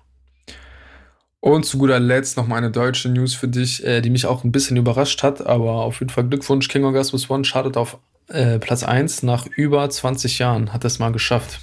Und zu guter Letzt noch mal eine deutsche News für dich, äh, die mich auch ein bisschen überrascht hat, aber auf jeden Fall Glückwunsch. King Orgasmus One chartet auf äh, Platz eins nach über zwanzig Jahren. Hat es mal geschafft.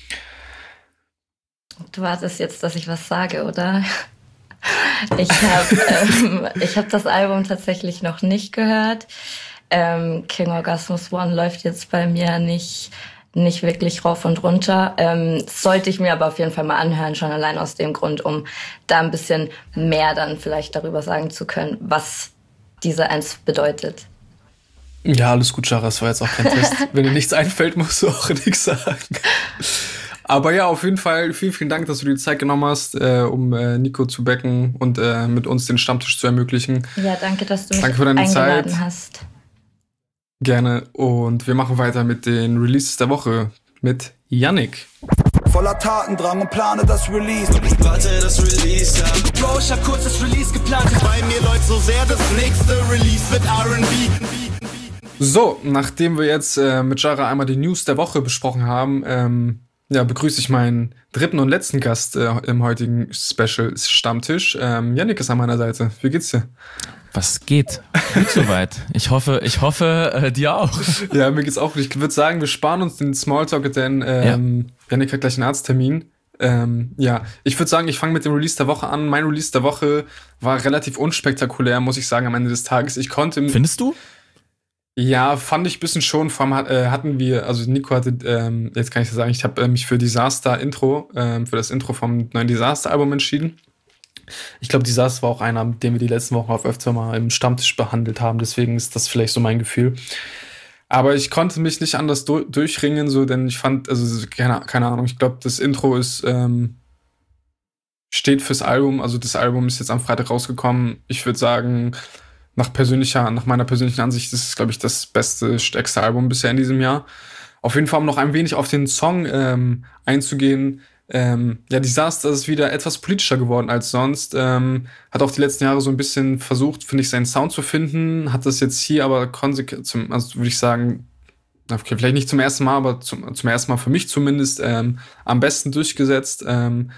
Du wartest jetzt, dass ich was sage, oder? Ich habe ähm, ich hab das Album tatsächlich noch nicht gehört. Ähm, King Orgasmus One läuft jetzt bei mir nicht, nicht wirklich rauf und runter. Ähm, sollte ich mir aber auf jeden Fall mal anhören, schon allein aus dem Grund, um da ein bisschen mehr dann vielleicht darüber sagen zu können, was diese eins bedeutet. Ja, alles gut, Chara, das war jetzt auch kein Test. Wenn dir nichts einfällt, musst du auch nichts sagen. Aber ja, auf jeden Fall vielen, vielen Dank, dass du dir die Zeit genommen hast, äh, um äh, Nico zu backen und äh, mit uns den Stammtisch zu ermöglichen. Ja, danke, dass du mich Danke für deine eingeladen Zeit. hast. Gerne. Und wir machen weiter mit den Releases der Woche mit Yannick. Voller Tatendrang und plane das Release. Warte, das Release, ja. Bro, ich hab kurz das Release geplant. Bei mir läuft so sehr, das nächste Release wird R and B. So, nachdem wir jetzt äh, mit Jara einmal die News der Woche besprochen haben, ähm, ja, begrüße ich meinen dritten und letzten Gast äh, im heutigen Special Stammtisch. Ähm, Yannick ist an meiner Seite. Wie geht's dir? Was geht? Gut soweit. Ich hoffe, ich hoffe, äh, dir auch. Ja, mir geht's auch gut. Ich würde sagen, wir sparen uns den Smalltalk, denn ähm, ja. Yannick hat gleich einen Arzttermin. Ähm, ja, ich würde sagen, ich fange mit dem Release der Woche an. Mein Release der Woche war relativ unspektakulär, muss ich sagen, am Ende des Tages. Ich konnte... Findest du? Ja, fand ich ein bisschen schon. Vor allem äh, hatten wir, also Nico hatte, ähm, jetzt kann ich das sagen, ich habe äh, mich für Disaster Intro, ähm, für das Intro vom neuen Disaster-Album entschieden. Ich glaube, Disaster war auch einer, den wir die letzten Wochen auf öfter mal im Stammtisch behandelt haben. Deswegen ist das vielleicht so mein Gefühl. Aber ich konnte mich nicht anders du- durchringen, so, denn ich fand, also keine, keine Ahnung, ich glaube, das Intro ist ähm, steht fürs Album. Also das Album ist jetzt am Freitag rausgekommen. Ich würde sagen, nach persönlicher, nach meiner persönlichen Ansicht ist es, glaube ich, das beste, stärkste Album bisher in diesem Jahr. Auf jeden Fall, um noch ein wenig auf den Song ähm, einzugehen. Ähm, ja, Disaster ist wieder etwas politischer geworden als sonst. Ähm, hat auch die letzten Jahre so ein bisschen versucht, finde ich, seinen Sound zu finden. Hat das jetzt hier aber konsequent, zum, also würde ich sagen, okay, vielleicht nicht zum ersten Mal, aber zum, zum ersten Mal für mich zumindest ähm, am besten durchgesetzt. Ähm,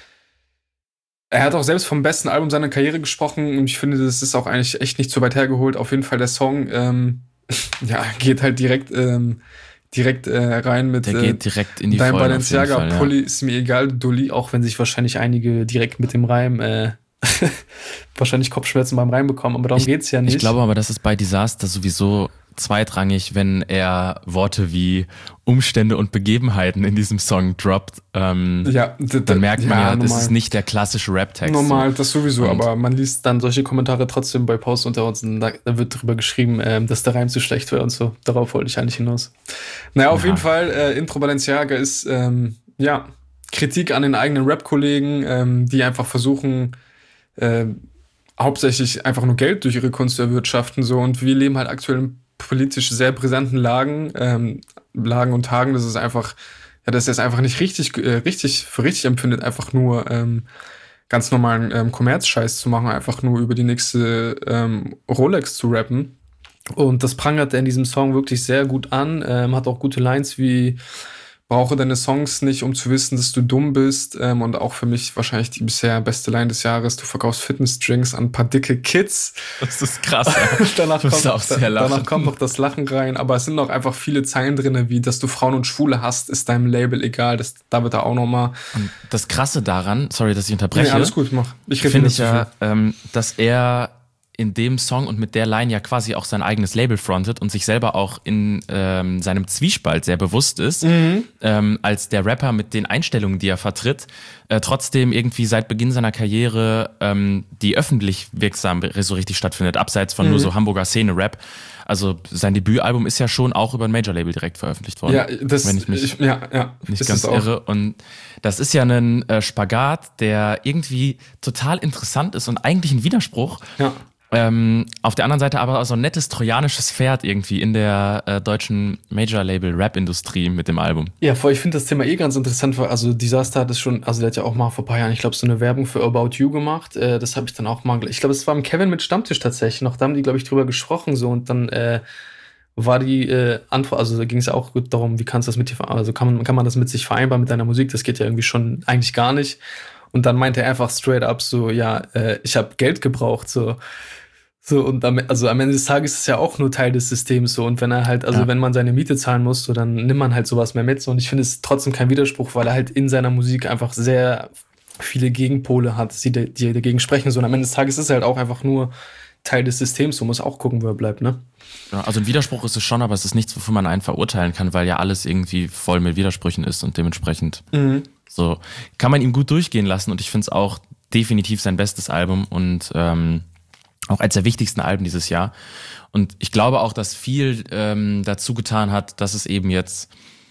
er hat auch selbst vom besten Album seiner Karriere gesprochen und ich finde, das ist auch eigentlich echt nicht so weit hergeholt. Auf jeden Fall der Song, ähm, ja, geht halt direkt ähm, direkt äh, rein mit Der geht direkt in die Dein Vollen auf jeden Fall, Balenciaga ja. Pulli ist mir egal, Dulli, auch wenn sich wahrscheinlich einige direkt mit dem Reim äh, wahrscheinlich Kopfschmerzen beim Reim bekommen, aber darum Ich, geht's ja nicht. ich glaube aber, das ist bei Disaster sowieso zweitrangig, wenn er Worte wie Umstände und Begebenheiten in diesem Song droppt. Ähm, ja, d- d- dann merkt man ja, ja, das normal. ist nicht der klassische Rap-Text. Normal, das sowieso, Und- aber man liest dann solche Kommentare trotzdem bei Posts unter uns und da, da wird drüber geschrieben, ähm, dass der Reim zu schlecht wäre und so. Darauf wollte ich eigentlich hinaus. Naja, auf Ja. jeden Fall, äh, Intro Balenciaga ist, ähm, ja, Kritik an den eigenen Rap-Kollegen, ähm, die einfach versuchen, äh, hauptsächlich einfach nur Geld durch ihre Kunst zu erwirtschaften, so. Und wir leben halt aktuell in politisch sehr brisanten Lagen, ähm, Lagen und Tagen, das ist einfach, ja, dass er es einfach nicht richtig, äh, richtig für richtig empfindet, einfach nur ähm, ganz normalen ähm, Kommerzscheiß zu machen, einfach nur über die nächste ähm, Rolex zu rappen. Und das prangert er in diesem Song wirklich sehr gut an, ähm, hat auch gute Lines wie brauche deine Songs nicht, um zu wissen, dass du dumm bist. Ähm, und auch für mich wahrscheinlich die bisher beste Line des Jahres. Du verkaufst Fitnessdrinks an ein paar dicke Kids. Das ist krass. Ja. danach, Du musst kommt, auch sehr lachen. danach kommt noch das Lachen rein. Aber es sind auch einfach viele Zeilen drin, wie, dass du Frauen und Schwule hast, ist deinem Label egal. Das, da wird er auch nochmal. Und das Krasse daran, sorry, dass ich unterbreche. Nee, alles gut, mach. Ich rede finde nicht ich zu ja, viel. ähm, dass er in dem Song und mit der Line ja quasi auch sein eigenes Label frontet und sich selber auch in ähm, seinem Zwiespalt sehr bewusst ist, Mhm. ähm, als der Rapper mit den Einstellungen, die er vertritt, äh, trotzdem irgendwie seit Beginn seiner Karriere ähm, die öffentlich wirksam so richtig stattfindet, abseits von Mhm. nur so Hamburger Szene-Rap. Also sein Debütalbum ist ja schon auch über ein Major-Label direkt veröffentlicht worden. Ja, das, wenn ich mich ich, ja, ja, nicht ist ganz es auch. irre. Und das ist ja ein äh, Spagat, der irgendwie total interessant ist und eigentlich ein Widerspruch. Ja. Ähm, auf der anderen Seite aber auch so ein nettes trojanisches Pferd irgendwie in der äh, deutschen Major-Label-Rap-Industrie mit dem Album. Ja, voll, ich finde das Thema eh ganz interessant, weil also Disaster hat es schon, also der hat ja auch mal vor ein paar Jahren, ich glaube, so eine Werbung für About You gemacht. Äh, das habe ich dann auch mal, ich glaube, es war im Kevin mit Stammtisch tatsächlich noch, da haben die, glaube ich, drüber gesprochen so und dann äh, war die äh, Antwort, also da ging es ja auch gut darum, wie kannst du das mit dir, ver- also kann man, kann man das mit sich vereinbaren mit deiner Musik, das geht ja irgendwie schon eigentlich gar nicht. Und dann meinte er einfach straight up so, ja, äh, ich habe Geld gebraucht, so. So, und am, also am Ende des Tages ist es ja auch nur Teil des Systems so. Und wenn er halt, also Ja. wenn man seine Miete zahlen muss, so, dann nimmt man halt sowas mehr mit. So. Und ich finde es trotzdem kein Widerspruch, weil er halt in seiner Musik einfach sehr viele Gegenpole hat, die, die dagegen sprechen. So, und am Ende des Tages ist er halt auch einfach nur Teil des Systems. So muss auch gucken, wo er bleibt, ne? Ja, also ein Widerspruch ist es schon, aber es ist nichts, wofür man einen verurteilen kann, weil ja alles irgendwie voll mit Widersprüchen ist und dementsprechend Mhm. so kann man ihm gut durchgehen lassen. Und ich finde es auch definitiv sein bestes Album und ähm, auch eines der wichtigsten Alben dieses Jahr. Und ich glaube auch, dass viel ähm, dazu getan hat, dass es eben jetzt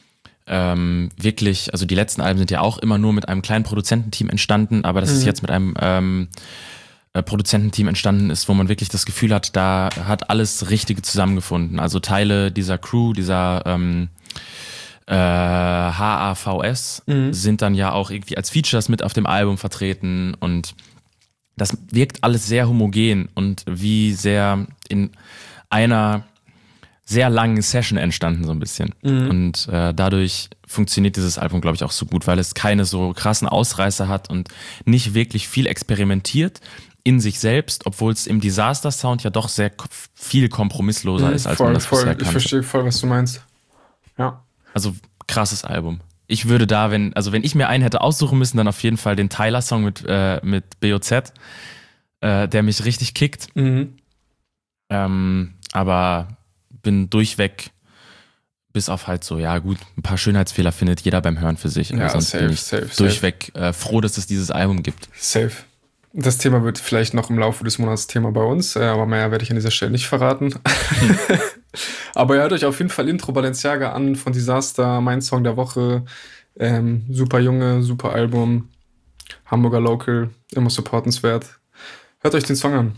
ähm, wirklich, also die letzten Alben sind ja auch immer nur mit einem kleinen Produzententeam entstanden, aber dass es jetzt mit einem ähm, äh, Produzententeam entstanden ist, wo man wirklich das Gefühl hat, da hat alles Richtige zusammengefunden. Also Teile dieser Crew, dieser ähm, äh, H A V S Mhm. sind dann ja auch irgendwie als Features mit auf dem Album vertreten und das wirkt alles sehr homogen und wie sehr in einer sehr langen Session entstanden so ein bisschen. Mhm. Und äh, dadurch funktioniert dieses Album, glaube ich, auch so gut, weil es keine so krassen Ausreißer hat und nicht wirklich viel experimentiert in sich selbst, obwohl es im Disaster-Sound ja doch sehr ko- viel kompromissloser ist, als voll, man das voll. bisher Ich kannte. verstehe voll, was du meinst. Ja. Also krasses Album. Ich würde da, wenn, also wenn ich mir einen hätte aussuchen müssen, dann auf jeden Fall den Tyler-Song mit, äh, mit B O Z, äh, der mich richtig kickt. Mhm. Ähm, aber bin durchweg, bis auf halt so, ja gut, ein paar Schönheitsfehler findet jeder beim Hören für sich. Ja, Aber sonst safe, bin ich safe, safe. durchweg äh, froh, dass es dieses Album gibt. Safe. Das Thema wird vielleicht noch im Laufe des Monats Thema bei uns, äh, aber mehr werde ich an dieser Stelle nicht verraten. Aber ihr hört euch auf jeden Fall Intro Balenciaga an von Disaster, mein Song der Woche. Ähm, super Junge, super Album. Hamburger Local, immer supportenswert. Hört euch den Song an.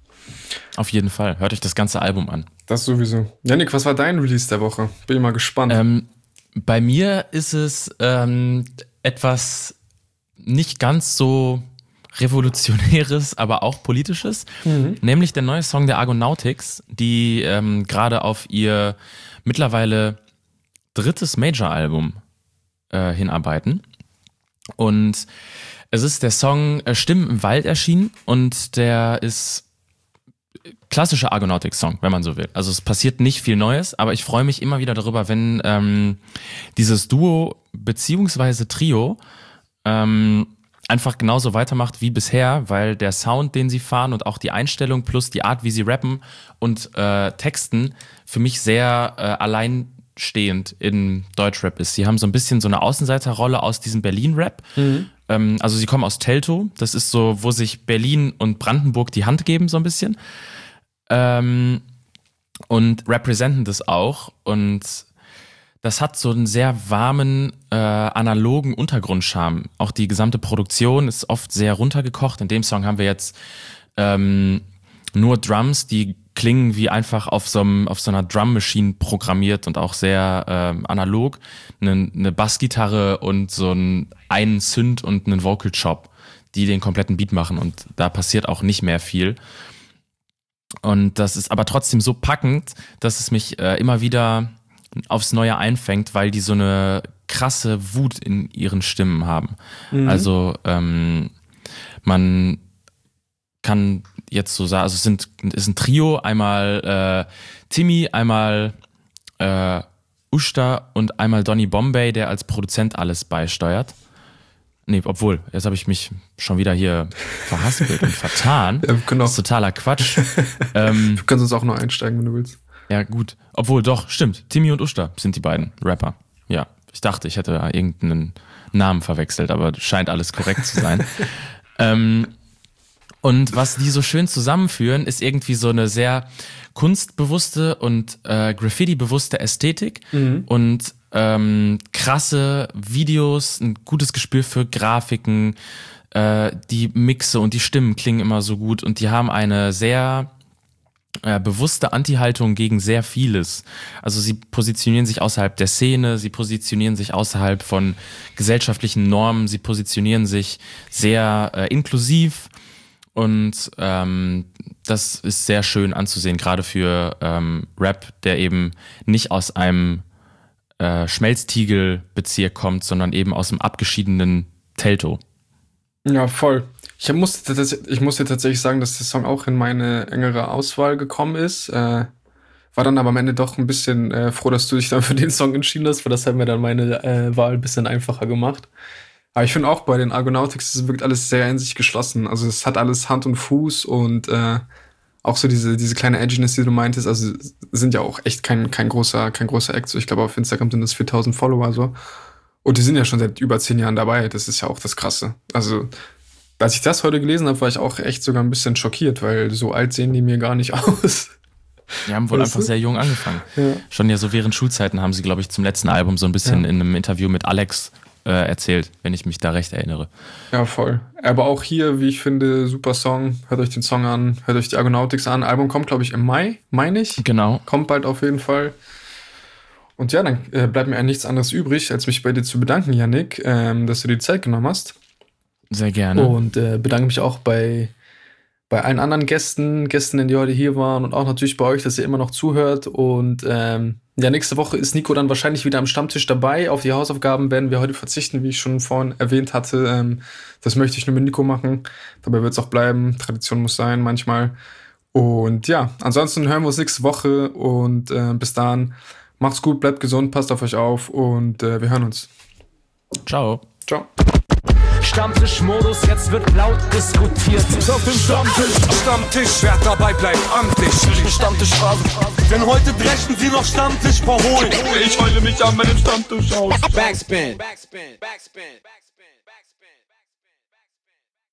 Auf jeden Fall. Hört euch das ganze Album an. Das sowieso. Yannick, was war dein Release der Woche? Bin ich mal gespannt. Ähm, bei mir ist es ähm, etwas nicht ganz so Revolutionäres, aber auch Politisches, mhm. nämlich der neue Song der Argonautics, die ähm, gerade auf ihr mittlerweile drittes Major-Album äh, hinarbeiten. Und es ist der Song äh, Stimmen im Wald erschienen und der ist klassischer Argonautics-Song, wenn man so will. Also es passiert nicht viel Neues, aber ich freue mich immer wieder darüber, wenn ähm, dieses Duo beziehungsweise Trio ähm, einfach genauso weitermacht wie bisher, weil der Sound, den sie fahren und auch die Einstellung plus die Art, wie sie rappen und äh, texten, für mich sehr äh, alleinstehend in Deutschrap ist. Sie haben so ein bisschen so eine Außenseiterrolle aus diesem Berlin-Rap. Mhm. Ähm, also sie kommen aus Teltow, das ist so, wo sich Berlin und Brandenburg die Hand geben so ein bisschen. Ähm, und representen das auch und das hat so einen sehr warmen, äh, analogen Untergrundcharme. Auch die gesamte Produktion ist oft sehr runtergekocht. In dem Song haben wir jetzt ähm, nur Drums, die klingen wie einfach auf so, einem, auf so einer Drum-Machine programmiert und auch sehr ähm, analog. Eine, eine Bassgitarre und so ein, einen Synth und einen Vocal Chop, die den kompletten Beat machen und da passiert auch nicht mehr viel. Und das ist aber trotzdem so packend, dass es mich äh, immer wieder aufs Neue einfängt, weil die so eine krasse Wut in ihren Stimmen haben. Mhm. Also ähm, man kann jetzt so sagen, also es sind, ist ein Trio, einmal äh, Timmy, einmal äh, Usta und einmal Donny Bombay, der als Produzent alles beisteuert. Nee, obwohl, jetzt habe ich mich schon wieder hier verhaspelt und vertan. Ja, das ist totaler Quatsch. ähm, du kannst uns auch noch einsteigen, wenn du willst. Ja, gut. Obwohl, doch, stimmt. Timmy und Usta sind die beiden Rapper. Ja, ich dachte, ich hätte da irgendeinen Namen verwechselt, aber scheint alles korrekt zu sein. ähm, und was die so schön zusammenführen, ist irgendwie so eine sehr kunstbewusste und äh, Graffiti-bewusste Ästhetik mhm. und ähm, krasse Videos, ein gutes Gespür für Grafiken, äh, die Mixe und die Stimmen klingen immer so gut und die haben eine sehr äh, bewusste Anti-Haltung gegen sehr vieles. Also sie positionieren sich außerhalb der Szene, sie positionieren sich außerhalb von gesellschaftlichen Normen, sie positionieren sich sehr äh, inklusiv und ähm, das ist sehr schön anzusehen, gerade für ähm, Rap, der eben nicht aus einem äh, Schmelztiegelbezirk kommt, sondern eben aus dem abgeschiedenen Teltow. Ja, voll. Ich musste, ich musste tatsächlich sagen, dass der Song auch in meine engere Auswahl gekommen ist. Äh, war dann aber am Ende doch ein bisschen äh, froh, dass du dich dann für den Song entschieden hast, weil das hat mir dann meine äh, Wahl ein bisschen einfacher gemacht. Aber ich finde auch bei den Argonautics, es wirkt alles sehr in sich geschlossen. Also es hat alles Hand und Fuß und äh, auch so diese, diese kleine Edginess, die du meintest, also sind ja auch echt kein, kein großer, kein großer Act. So, ich glaube, auf Instagram sind das viertausend Follower so. Und die sind ja schon seit über zehn Jahren dabei. Das ist ja auch das Krasse. Also, als ich das heute gelesen habe, war ich auch echt sogar ein bisschen schockiert, weil so alt sehen die mir gar nicht aus. Die haben wohl weißt einfach du? sehr jung angefangen. Ja. Schon ja so während Schulzeiten haben sie, glaube ich, zum letzten Album so ein bisschen ja. in einem Interview mit Alex äh, erzählt, wenn ich mich da recht erinnere. Ja, voll. Aber auch hier, wie ich finde, super Song. Hört euch den Song an, hört euch die Argonautics an. Album kommt, glaube ich, im Mai, meine ich. Genau. Kommt bald auf jeden Fall. Und ja, dann äh, bleibt mir nichts anderes übrig, als mich bei dir zu bedanken, Yannick, ähm, dass du dir die Zeit genommen hast. Sehr gerne. Und äh, bedanke mich auch bei, bei allen anderen Gästen, Gästinnen, die heute hier waren und auch natürlich bei euch, dass ihr immer noch zuhört. Und ähm, ja, nächste Woche ist Nico dann wahrscheinlich wieder am Stammtisch dabei. Auf die Hausaufgaben werden wir heute verzichten, wie ich schon vorhin erwähnt hatte. Ähm, das möchte ich nur mit Nico machen. Dabei wird es auch bleiben. Tradition muss sein manchmal. Und ja, ansonsten hören wir uns nächste Woche und äh, bis dahin macht's gut, bleibt gesund, passt auf euch auf und äh, wir hören uns. Ciao. Ciao. Stammtischmodus, jetzt wird laut diskutiert. Auf dem Stammtisch, Stammtisch, wer dabei bleibt, amtlich. Stammtisch Phase, denn heute brechen sie noch Stammtisch verholen. Ich heule mich an meinem Stammtisch aus. Backspin, Backspin, Backspin, Backspin.